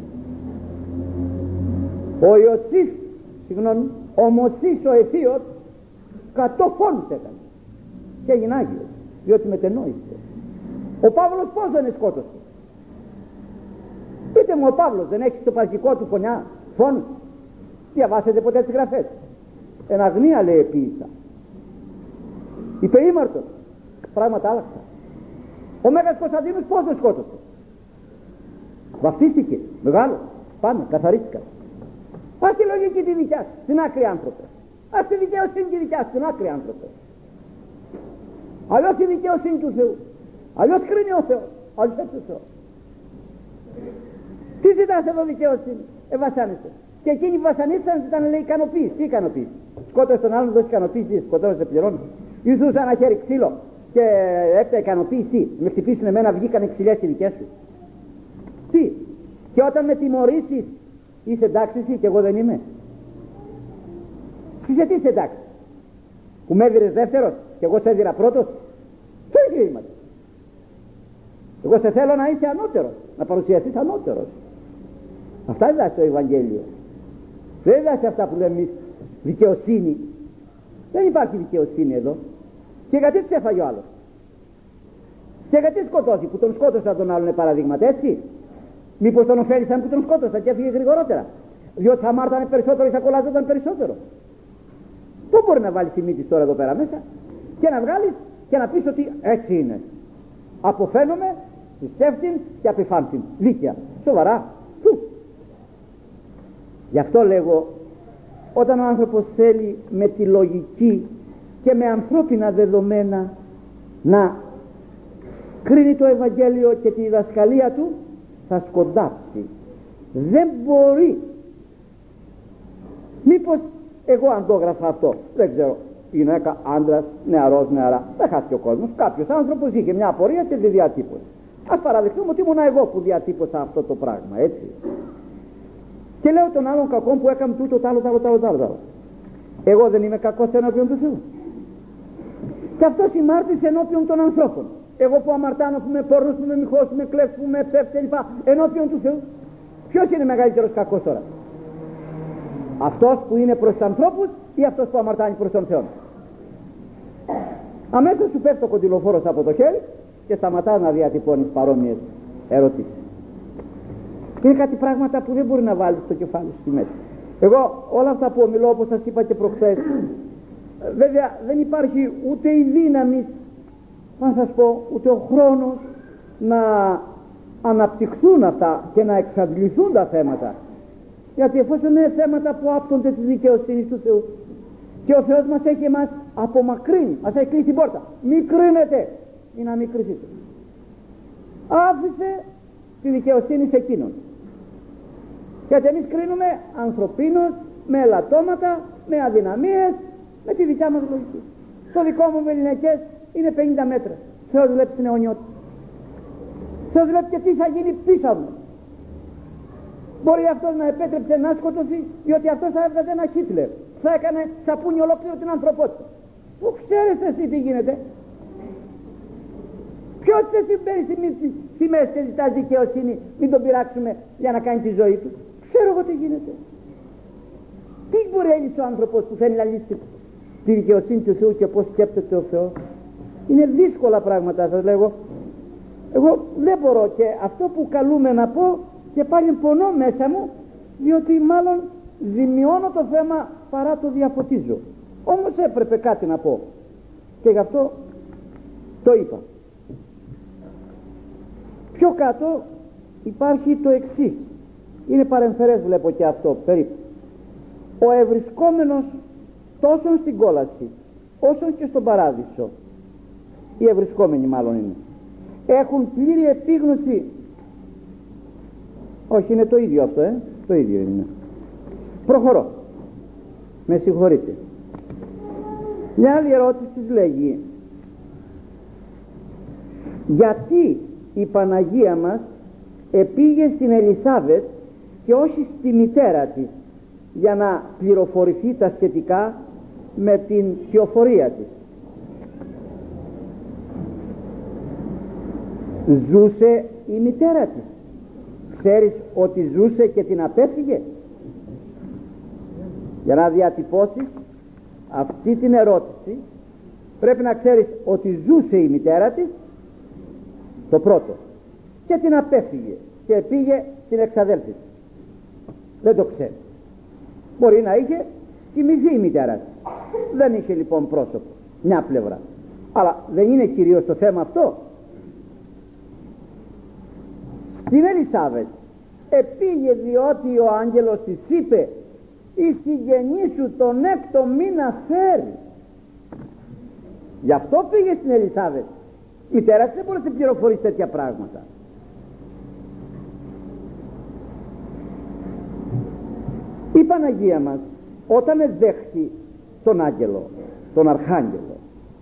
Ο Ιωσήφ, ο Μωσής ο Αιθίος, 100 φόνους έκανε και έγινε Άγιος, διότι μετενόησε. Ο Παύλος πώς δεν σκότωσε? Πείτε μου, ο Παύλος δεν έχει στο παρχικό του φόνους? Διαβάσετε ποτέ τις γραφές? Εν αγνία λέει επίησα, είπε ήμαρτος, πράγματα άλλαξαν. Ο Μέγας Κωνσταντίνος πώς δεν σκότωσε? Βαφτίστηκε, μεγάλο, πάμε, καθαρίστηκα. Ας τη λογική τη δικιά σου, στην άκρη άνθρωπε. Ας τη δικαιοσύνη τη δικιά σου, στην άκρη άνθρωπε. Αλλιώς η δικαιοσύνη του Θεού, αλλιώς κρίνει ο Θεός, αλλιώς έτσι ο Θεός. Τι ζητάς εδώ δικαιοσύνη? Βασάνισε. Και εκείνοι που βασανίσαν ήταν, λέει, ικανοποίηση. Τι ικανοποίηση? Σκότωσε τον άλλον, δώσει ικανοποίηση, σκοτώνει, σε πληρώνει. Ίσως ένα χέρι ξύλο και έπτα ικανοποίηση, με χτυπήσουν εμένα, βγήκανε ξυλιές οι δικές σου. Τι? Και όταν με τιμωρήσεις, είσαι εντάξει εσύ και εγώ δεν είμαι? Είσαι τι είσαι εντάξει? Που με έδιρες δεύτερος και εγώ σε έδιρα πρώτος? Το ίδιο είμαστε. Εγώ σε θέλω να είσαι ανώτερος, να παρουσιαστείς ανώτερος. Αυτά διδάσκει το Ευαγγέλιο. Δεν διδάσκει αυτά που λέμε εμείς δικαιοσύνη. Δεν υπάρχει δικαιοσύνη εδώ. Και γιατί τους έφαγε ο άλλος? Και γιατί σκοτώθη? Που τον σκότωσαν τον άλλον παραδείγματα, έτσι? Μήπως τον ωφέλησαν που τον σκότωσαν και έφυγε γρηγορότερα? Διότι θα μάρτανε περισσότερο ή θα κολλάζονταν περισσότερο. Πού μπορεί να βάλεις τη μύτη τώρα εδώ πέρα μέσα και να βγάλεις και να πεις ότι έτσι είναι? Αποφαίνομαι, συστεύτην και απειφάνθην. Δίκαια. Σοβαρά. Γι' αυτό λέγω, όταν ο άνθρωπος θέλει με τη λογική και με ανθρώπινα δεδομένα να κρίνει το Ευαγγέλιο και τη διδασκαλία του, θα σκοντάψει. Δεν μπορεί. Μήπως εγώ αν το έγραφα αυτό, δεν ξέρω, γυναίκα, άντρας, νεαρός, νεαρά, δεν χάθηκε ο κόσμος. Κάποιος άνθρωπος είχε μια απορία και τη διατύπωσε. Ας παραδεχτούμε ότι ήμουν εγώ που διατύπωσα αυτό το πράγμα, έτσι. Και λέω τον άλλον κακό που έκαμε τούτο, τ' άλλο. Εγώ δεν είμαι κακός ενώπιον του Θεού? Και αυτός ημάρτησε ενώπιον των ανθρώπων. Εγώ που αμαρτάνω, που με πόρνους, που με μοιχός, που με κλέφτης, που με ψεύτης κλπ. Ενώπιον του Θεού. Ποιος είναι μεγαλύτερος κακός τώρα? Αυτός που είναι προς τους ανθρώπους ή αυτός που αμαρτάνει προς τον Θεό? Αμέσως σου πέφτει το κοντιλοφόρος από το χέρι και σταματάς να διατυπώνεις παρόμοιες ερωτήσεις. Είναι κάτι πράγματα που δεν μπορεί να βάλεις στο κεφάλι σου στη μέση. Εγώ όλα αυτά που ομιλώ, όπως σας είπα και προχθές, βέβαια δεν υπάρχει ούτε η δύναμη, αν σας πω, ούτε ο χρόνος να αναπτυχθούν αυτά και να εξαντληθούν τα θέματα. Γιατί εφόσον είναι θέματα που άπτονται της δικαιοσύνης του Θεού και ο Θεός μας έχει εμάς απομακρύνει, μας έχει κλείσει την πόρτα, μη κρίνετε ή να μην κρυθείτε. άφησε τη δικαιοσύνη σε εκείνον. Γιατί εμείς κρίνουμε ανθρωπίνως, με ελαττώματα, με αδυναμίες, με τη δικιά μας λογική. Το δικό μου ελληνικές είναι 50 μέτρα. Θεός βλέπει την αιωνιότητα. Θεός βλέπει και τι θα γίνει πίσω μου. Μπορεί αυτός να επέτρεψε να σκοτωθεί, διότι αυτός θα έβγαζε ένα Χίτλερ, θα έκανε σαπούνι ολόκληρο την ανθρωπότητα. Πού ξέρεις εσύ τι γίνεται? Ποιος σε συμπέρει στη μέση και ζητάς δικαιοσύνη, μην τον πειράξουμε για να κάνει τη ζωή του? Ξέρω εγώ τι γίνεται. Τι μπορεί να λύσει ο άνθρωπος που θέλει να λύσει τη δικαιοσύνη του Θεού και πώς σκέπτεται ο Θεός? Είναι δύσκολα πράγματα, σας λέγω. Εγώ δεν μπορώ, και αυτό που καλούμε να πω και πάλι πονώ μέσα μου, διότι μάλλον ζημιώνω το θέμα παρά το διαφωτίζω. Όμως έπρεπε κάτι να πω και γι' αυτό το είπα. Πιο κάτω υπάρχει το εξής, είναι παρεμφερές, βλέπω και αυτό περίπου. Ο ευρισκόμενος τόσο στην κόλαση όσο και στον παράδεισο, οι ευρισκόμενοι μάλλον είναι, έχουν πλήρη επίγνωση. Όχι, είναι το ίδιο αυτό, το ίδιο είναι. Προχωρώ, με συγχωρείτε. Μια άλλη ερώτηση λέγει, γιατί η Παναγία μας επήγε στην Ελισάβετ και όχι στη μητέρα της για να πληροφορηθεί τα σχετικά με την θειοφορία της? Ζούσε η μητέρα της? Ξέρεις ότι ζούσε και την απέφυγε? Για να διατυπώσεις αυτή την ερώτηση πρέπει να ξέρεις ότι ζούσε η μητέρα της, το πρώτο, και την απέφυγε και πήγε στην εξαδέλφη της. Δεν το ξέρει. Μπορεί να είχε κοιμηθεί η μητέρα της, δεν είχε λοιπόν πρόσωπο, μια πλευρά. Αλλά δεν είναι κυρίως το θέμα αυτό. Στην Ελισάβετ επήγε διότι ο άγγελος της είπε, η συγγενή σου τον 6ο μήνα φέρει. Γι' αυτό πήγε στην Ελισάβετ. Η μητέρα της δεν μπορεί να σε πληροφορήσει τέτοια πράγματα. Η Παναγία μας όταν δέχτη τον άγγελο, τον αρχάγγελο,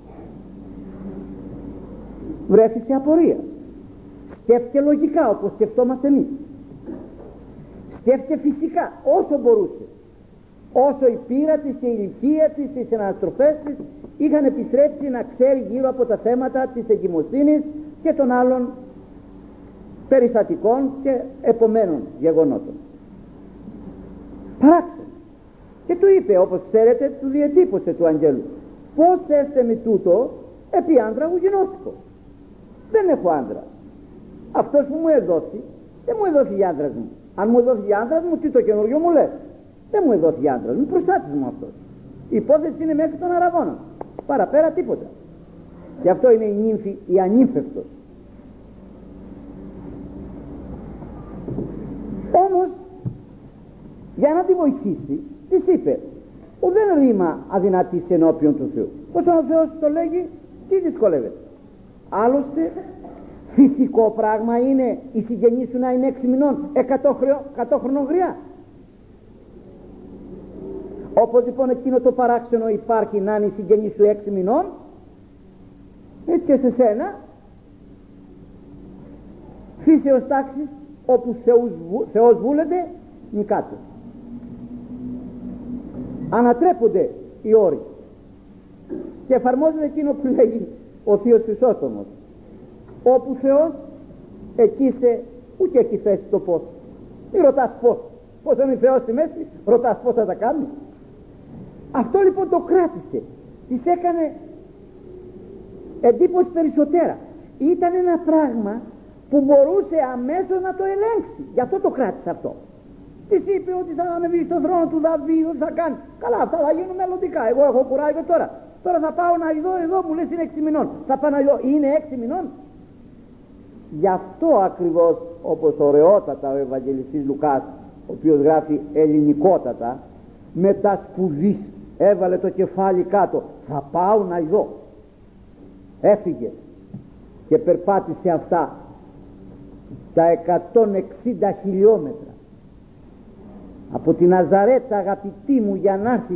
βρέθηκε σε απορία. Σκέφτηκε λογικά όπως σκεφτόμαστε εμείς. Σκέφτηκε φυσικά όσο μπορούσε. Όσο η πείρα της και η ηλικία της, οι συναναστροφές της είχαν επιτρέψει να ξέρει γύρω από τα θέματα της εγκυμοσύνης και των άλλων περιστατικών και επομένων γεγονότων. Παράξενο. Και του είπε, όπως ξέρετε, του διατύπωσε του αγγέλου, πώς έστε με τούτο επί άντρα μου γινώθηκο. Δεν έχω άντρα. Αυτός που μου εδόθη δεν μου εδόθη άντρας μου. Αν μου εδόθη άντρας μου, τι το καινούριο μου λες? Δεν μου εδόθη άντρας μου, προστάτης μου αυτός. Η υπόθεση είναι μέχρι τον αραγώνα, παραπέρα τίποτα. Γι' αυτό είναι η νύμφη, η ανύμφευτος. Όμως για να τη βοηθήσει της είπε, ουδέν ρήμα αδυνατής ενώπιον του Θεού. Όσο ο Θεός το λέγει, τι δυσκολεύεται? Άλλωστε φυσικό πράγμα είναι η συγγενή σου να είναι 6 μηνών 100 χρονογριά. Όπως λοιπόν εκείνο το παράξενο υπάρχει να είναι η συγγενή σου 6 μηνών, έτσι και σε σένα φύσεως τάξης όπου Θεός βούλεται νικάται. Ανατρέπονται οι όροι και εφαρμόζεται εκείνο που λέγει ο Θείος Χρυσόστομος, όπου Θεός εκεί σε ούτε έχει θέσει το πώς. Μη ρωτάς πώς είναι Θεός στη μέση, ρωτάς πώς θα τα κάνει. Αυτό λοιπόν το κράτησε, της έκανε εντύπωση περισσότερα. Ήταν ένα πράγμα που μπορούσε αμέσως να το ελέγξει, γι' αυτό το κράτησε αυτό. Της είπε ότι θα ανεβεί στον θρόνο του Δαβίδ, θα κάνει. Καλά, αυτά θα γίνουν μελλοντικά. Εγώ έχω κουράγιο τώρα. Τώρα θα πάω να ειδώ εδώ, μου λες είναι 6 μηνών. Θα πάω να ειδώ, είναι 6 μηνών. Γι' αυτό ακριβώς, όπως ωραιότατα ο Ευαγγελιστής Λουκάς, ο οποίος γράφει ελληνικότατα, μετά σπουδής έβαλε το κεφάλι κάτω. Θα πάω να ειδώ. Έφυγε και περπάτησε αυτά τα 160 χιλιόμετρα από την Ναζαρέτ, αγαπητή μου, για να έρθει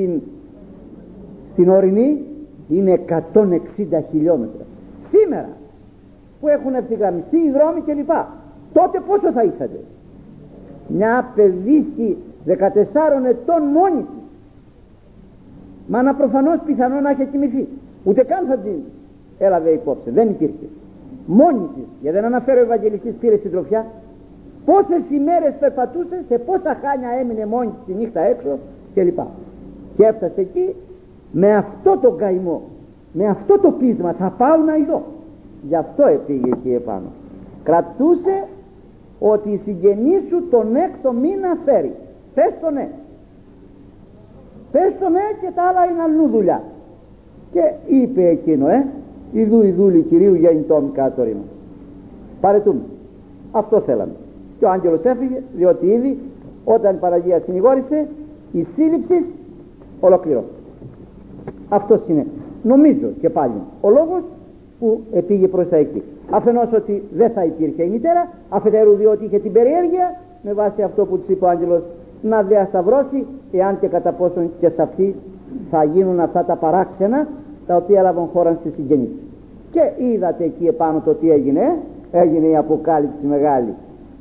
στην Ορεινή είναι 160 χιλιόμετρα. Σήμερα που έχουν ευθυγραμμιστεί οι δρόμοι κλπ, τότε πόσο θα είσατε? Μια παιδίσκη 14 ετών μόνη της, μα να προφανώς πιθανό να έχει κοιμηθεί, ούτε καν θα την έλαβε υπόψη, δεν υπήρχε. Μόνη της, γιατί δεν αναφέρει ο Ευαγγελιστής, πήρε συντροφιά. Πόσες ημέρες περπατούσε, σε πόσα χάνια έμεινε μόνη της τη νύχτα έξω κλπ. Και έφτασε εκεί με αυτό το καημό, με αυτό το πείσμα, θα πάω να ειδώ. Γι' αυτό επήγε εκεί επάνω. Κρατούσε ότι η συγγενή σου τον έκτο μήνα φέρει. Πες το ναι. Πες το ναι και τα άλλα είναι αλλού δουλειά. Και είπε εκείνο, ιδού η δούλη Κυρίου γεννητόμη κάτω ρήμα. Παρετούμε. Αυτό θέλαμε. Και ο άγγελος έφυγε, διότι ήδη όταν η Παναγία συνηγόρησε, η σύλληψη ολοκληρώθηκε. Αυτός είναι, νομίζω, και πάλι ο λόγος που επήγε προς τα εκεί. Αφενός ότι δεν θα υπήρχε η μητέρα, αφετέρου διότι είχε την περιέργεια, με βάση αυτό που της είπε ο άγγελος, να διασταυρώσει εάν και κατά πόσον και σε αυτή θα γίνουν αυτά τα παράξενα τα οποία έλαβαν χώρα στη συγγενή. Και είδατε εκεί επάνω το τι έγινε, έγινε η αποκάλυψη μεγάλη.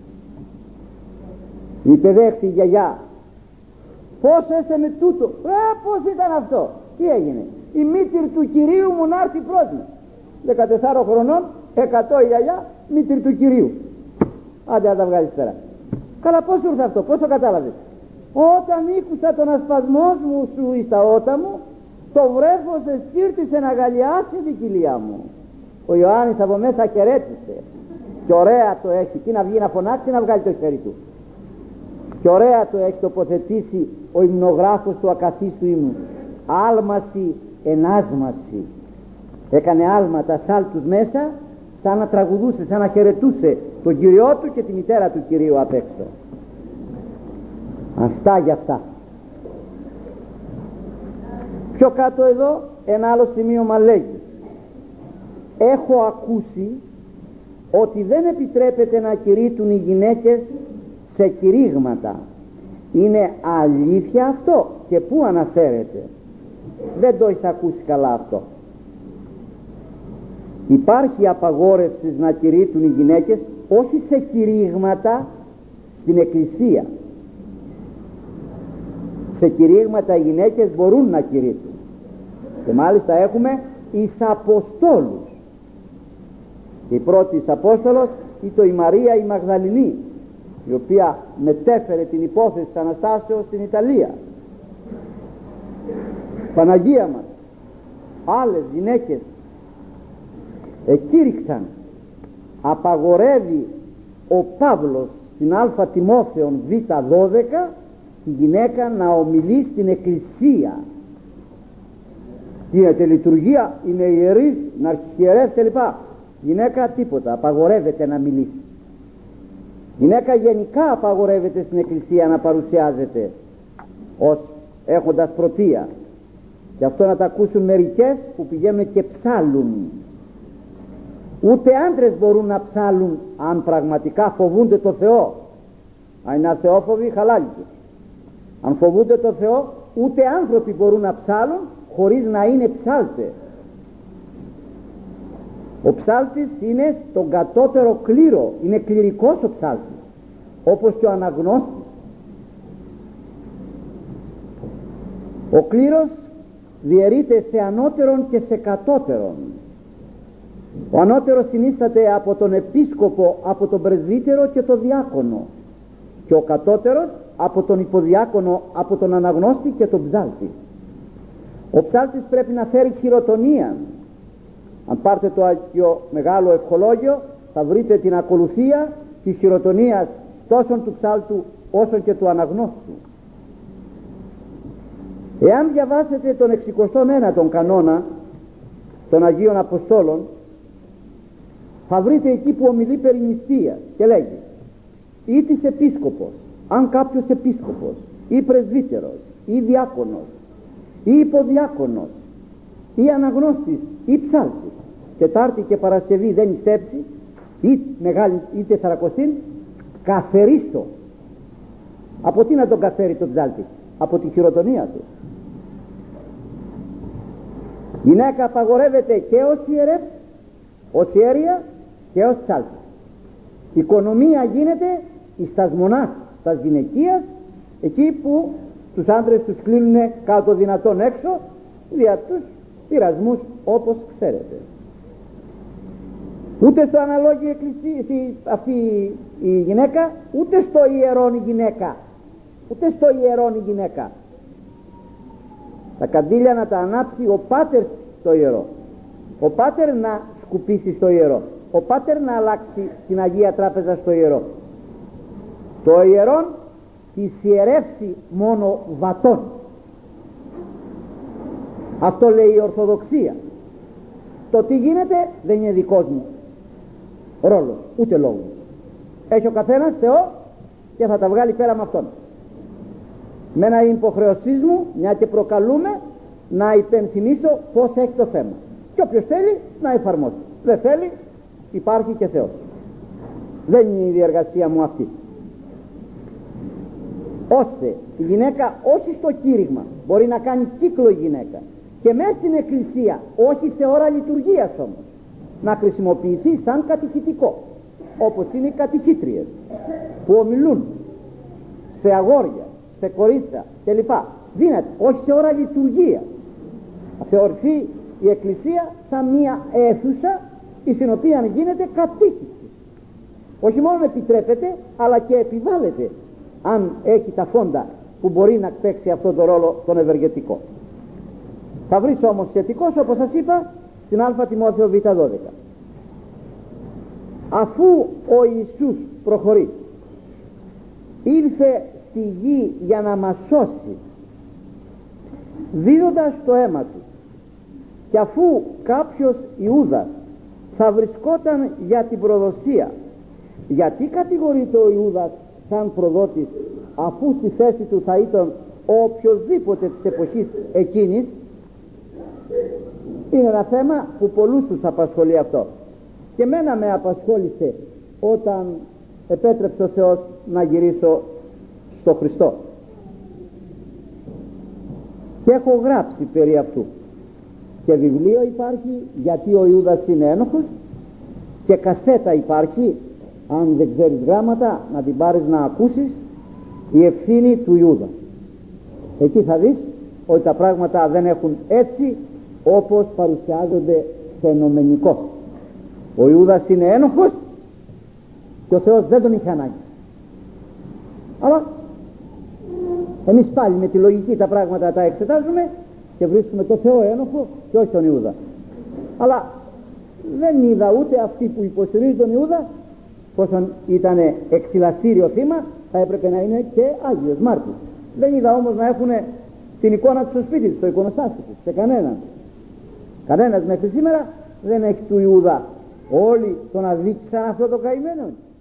Υπεδέχθη η γιαγιά, πώς έστε με τούτο, πώς ήταν αυτό, τι έγινε? Η μήτηρ του Κυρίου μου να έρθει πρόσμε. 14 χρονών, 100 η γιαγιά, μήτηρ του Κυρίου. Άντε να τα βγάλεις πέρα. Καλά, πώς ήρθε αυτό, πώς το κατάλαβες? Όταν ήκουσα τον ασπασμό μου σου εις τα ότα μου, το βρέφος εσκύρτησε να αγκαλιάσει την κοιλία μου. Ο Ιωάννης από μέσα χαιρέτησε. Και ωραία το έχει, τι να βγει να φωνάξει, να βγάλει το χέρι του. Και ωραία το έχει τοποθετήσει ο υμνογράφος του ακαθίστου ύμνου. Άλμαση ενάσμαση. Έκανε άλματα σάλτους μέσα, σαν να τραγουδούσε, σαν να χαιρετούσε τον Κυριό του και τη μητέρα του Κυρίου απ' έξω. Αυτά για αυτά. Πιο κάτω εδώ ένα άλλο σημείωμα λέγει: έχω ακούσει ότι δεν επιτρέπεται να κηρύττουν οι γυναίκες σε κηρύγματα. Είναι αλήθεια αυτό? Και πού αναφέρεται? Δεν το έχεις ακούσει καλά αυτό. Υπάρχει απαγόρευση να κηρύττουν οι γυναίκες, όχι σε κηρύγματα στην εκκλησία. Σε κηρύγματα οι γυναίκες μπορούν να κηρύττουν, και μάλιστα έχουμε εις Αποστόλους. Η πρώτη εις Απόστολος ήταν η Μαρία η Μαγδαληνή, η οποία μετέφερε την υπόθεση της Αναστάσεως στην Ιταλία. Παναγία μας, άλλες γυναίκες εκήρυξαν. Απαγορεύει ο Παύλος στην Α Τιμόθεον Β12 τη γυναίκα να ομιλεί στην εκκλησία. Γίνεται λειτουργία, είναι ιερής, να αρχιερεύσει κλπ. Γυναίκα τίποτα, απαγορεύεται να μιλήσει. Γυναίκα γενικά απαγορεύεται στην εκκλησία να παρουσιάζεται ως έχοντας πρωτεία. Και αυτό να τα ακούσουν μερικές που πηγαίνουν και ψάλουν. Ούτε άντρες μπορούν να ψάλουν αν πραγματικά φοβούνται το Θεό. Αν είναι αθεόφοβοι, χαλάλι τους. Αν φοβούνται το Θεό, ούτε άνθρωποι μπορούν να ψάλουν χωρίς να είναι ψάλτες. Ο ψάλτης είναι στον κατώτερο κλήρο, είναι κληρικός ο ψάλτης, όπως και ο αναγνώστης. Ο κλήρος διαιρείται σε ανώτερον και σε κατώτερον. Ο ανώτερος συνίσταται από τον επίσκοπο, από τον πρεσβύτερο και τον διάκονο, και ο κατώτερος από τον υποδιάκονο, από τον αναγνώστη και τον ψάλτη. Ο ψάλτης πρέπει να φέρει χειροτονία. Αν πάρετε το Άγιο Μεγάλο Ευχολόγιο θα βρείτε την ακολουθία της χειροτονίας τόσο του ψάλτου όσο και του αναγνώστου. Εάν διαβάσετε τον 69ο κανόνα των Αγίων Αποστόλων, θα βρείτε εκεί που ομιλεί περί νηστείας και λέγει: ή της επίσκοπος, αν κάποιος επίσκοπος ή πρεσβύτερος ή διάκονος ή υποδιάκονος ή αναγνώστης ή ψάλτης, Τετάρτη και Παρασκευή δεν νηστέψει, είτε μεγάλη είτε σαρακοστήν, καθερίστο. Από τι να τον καθαίρει το ψάλτη? Από τη χειροτονία του. Γυναίκα απαγορεύεται και ως ιερεύς, ως ιέρια και ως ψάλτη. Οικονομία γίνεται εις τας μονάς τας γυναικείας, εκεί που τους άντρες τους κλείνουν κάτω δυνατόν έξω δια τους πειρασμούς, όπως ξέρετε. Ούτε στο αναλόγιο εκκλησία αυτή η γυναίκα, ούτε στο ιερόν η γυναίκα, ούτε στο ιερόν η γυναίκα. Τα καντήλια να τα ανάψει ο πάτερ στο ιερό, ο πάτερ να σκουπίσει στο ιερό, ο πάτερ να αλλάξει την Αγία Τράπεζα στο ιερό. Το ιερόν της ιερεύσει μόνο βατών. Αυτό λέει η Ορθοδοξία. Το τι γίνεται δεν είναι δικός μου ρόλος, ούτε λόγος. Έχει ο καθένας Θεό και θα τα βγάλει πέρα με αυτόν. Μένα η υποχρεωσή μου, μια και προκαλούμε, να υπενθυμίσω πως έχει το θέμα. Και όποιος θέλει να εφαρμόσει. Δεν θέλει, υπάρχει και Θεός. Δεν είναι η διεργασία μου αυτή. Ώστε η γυναίκα όχι στο κήρυγμα, μπορεί να κάνει κύκλο η γυναίκα, και μέσα στην εκκλησία, όχι σε ώρα λειτουργίας όμως, να χρησιμοποιηθεί σαν κατηχητικό, όπως είναι οι κατηχήτριες που ομιλούν σε αγόρια, σε κορίτσια κλπ. Δύναται, όχι σε ώρα λειτουργία. Θεωρηθεί η εκκλησία σαν μια αίθουσα στην οποία γίνεται κατήχηση. Όχι μόνο επιτρέπεται, αλλά και επιβάλλεται, αν έχει τα φόντα που μπορεί να παίξει αυτό το ρόλο τον ευεργετικό. Θα βρεις όμως σχετικός, όπως σας είπα, στην Α Τιμόθεο Β12. Αφού ο Ιησούς προχωρεί, ήρθε στη γη για να μας σώσει, δίδοντας το αίμα του, και αφού κάποιος Ιούδας θα βρισκόταν για την προδοσία, γιατί κατηγορείται ο Ιούδας σαν προδότης, αφού στη θέση του θα ήταν ο οποιοσδήποτε της εποχής εκείνης? Είναι ένα θέμα που πολλούς τους απασχολεί αυτό, και μένα με απασχόλησε όταν επέτρεψε ο Θεός να γυρίσω στο Χριστό, και έχω γράψει περί αυτού, και βιβλίο υπάρχει, γιατί ο Ιούδας είναι ένοχος, και κασέτα υπάρχει, αν δεν ξέρεις γράμματα να την πάρεις να ακούσεις, η ευθύνη του Ιούδα. Εκεί θα δεις ότι τα πράγματα δεν έχουν έτσι όπως παρουσιάζονται φαινομενικώς. Ο Ιούδας είναι ένοχος και ο Θεός δεν τον είχε ανάγκη. Αλλά εμείς πάλι με τη λογική τα πράγματα τα εξετάζουμε και βρίσκουμε το Θεό ένοχο και όχι τον Ιούδα. Αλλά δεν είδα ούτε αυτοί που υποστηρίζουν τον Ιούδα, πόσον ήταν εξυλαστήριο θύμα, θα έπρεπε να είναι και Άγιος Μάρτυρας. Δεν είδα όμως να έχουν την εικόνα του στο σπίτι του, στο εικονοστάσιο του, σε κανέναν. Κανένας μέχρι σήμερα δεν έχει του Ιούδα. Όλοι τον αδίκησαν αυτό το καημένο.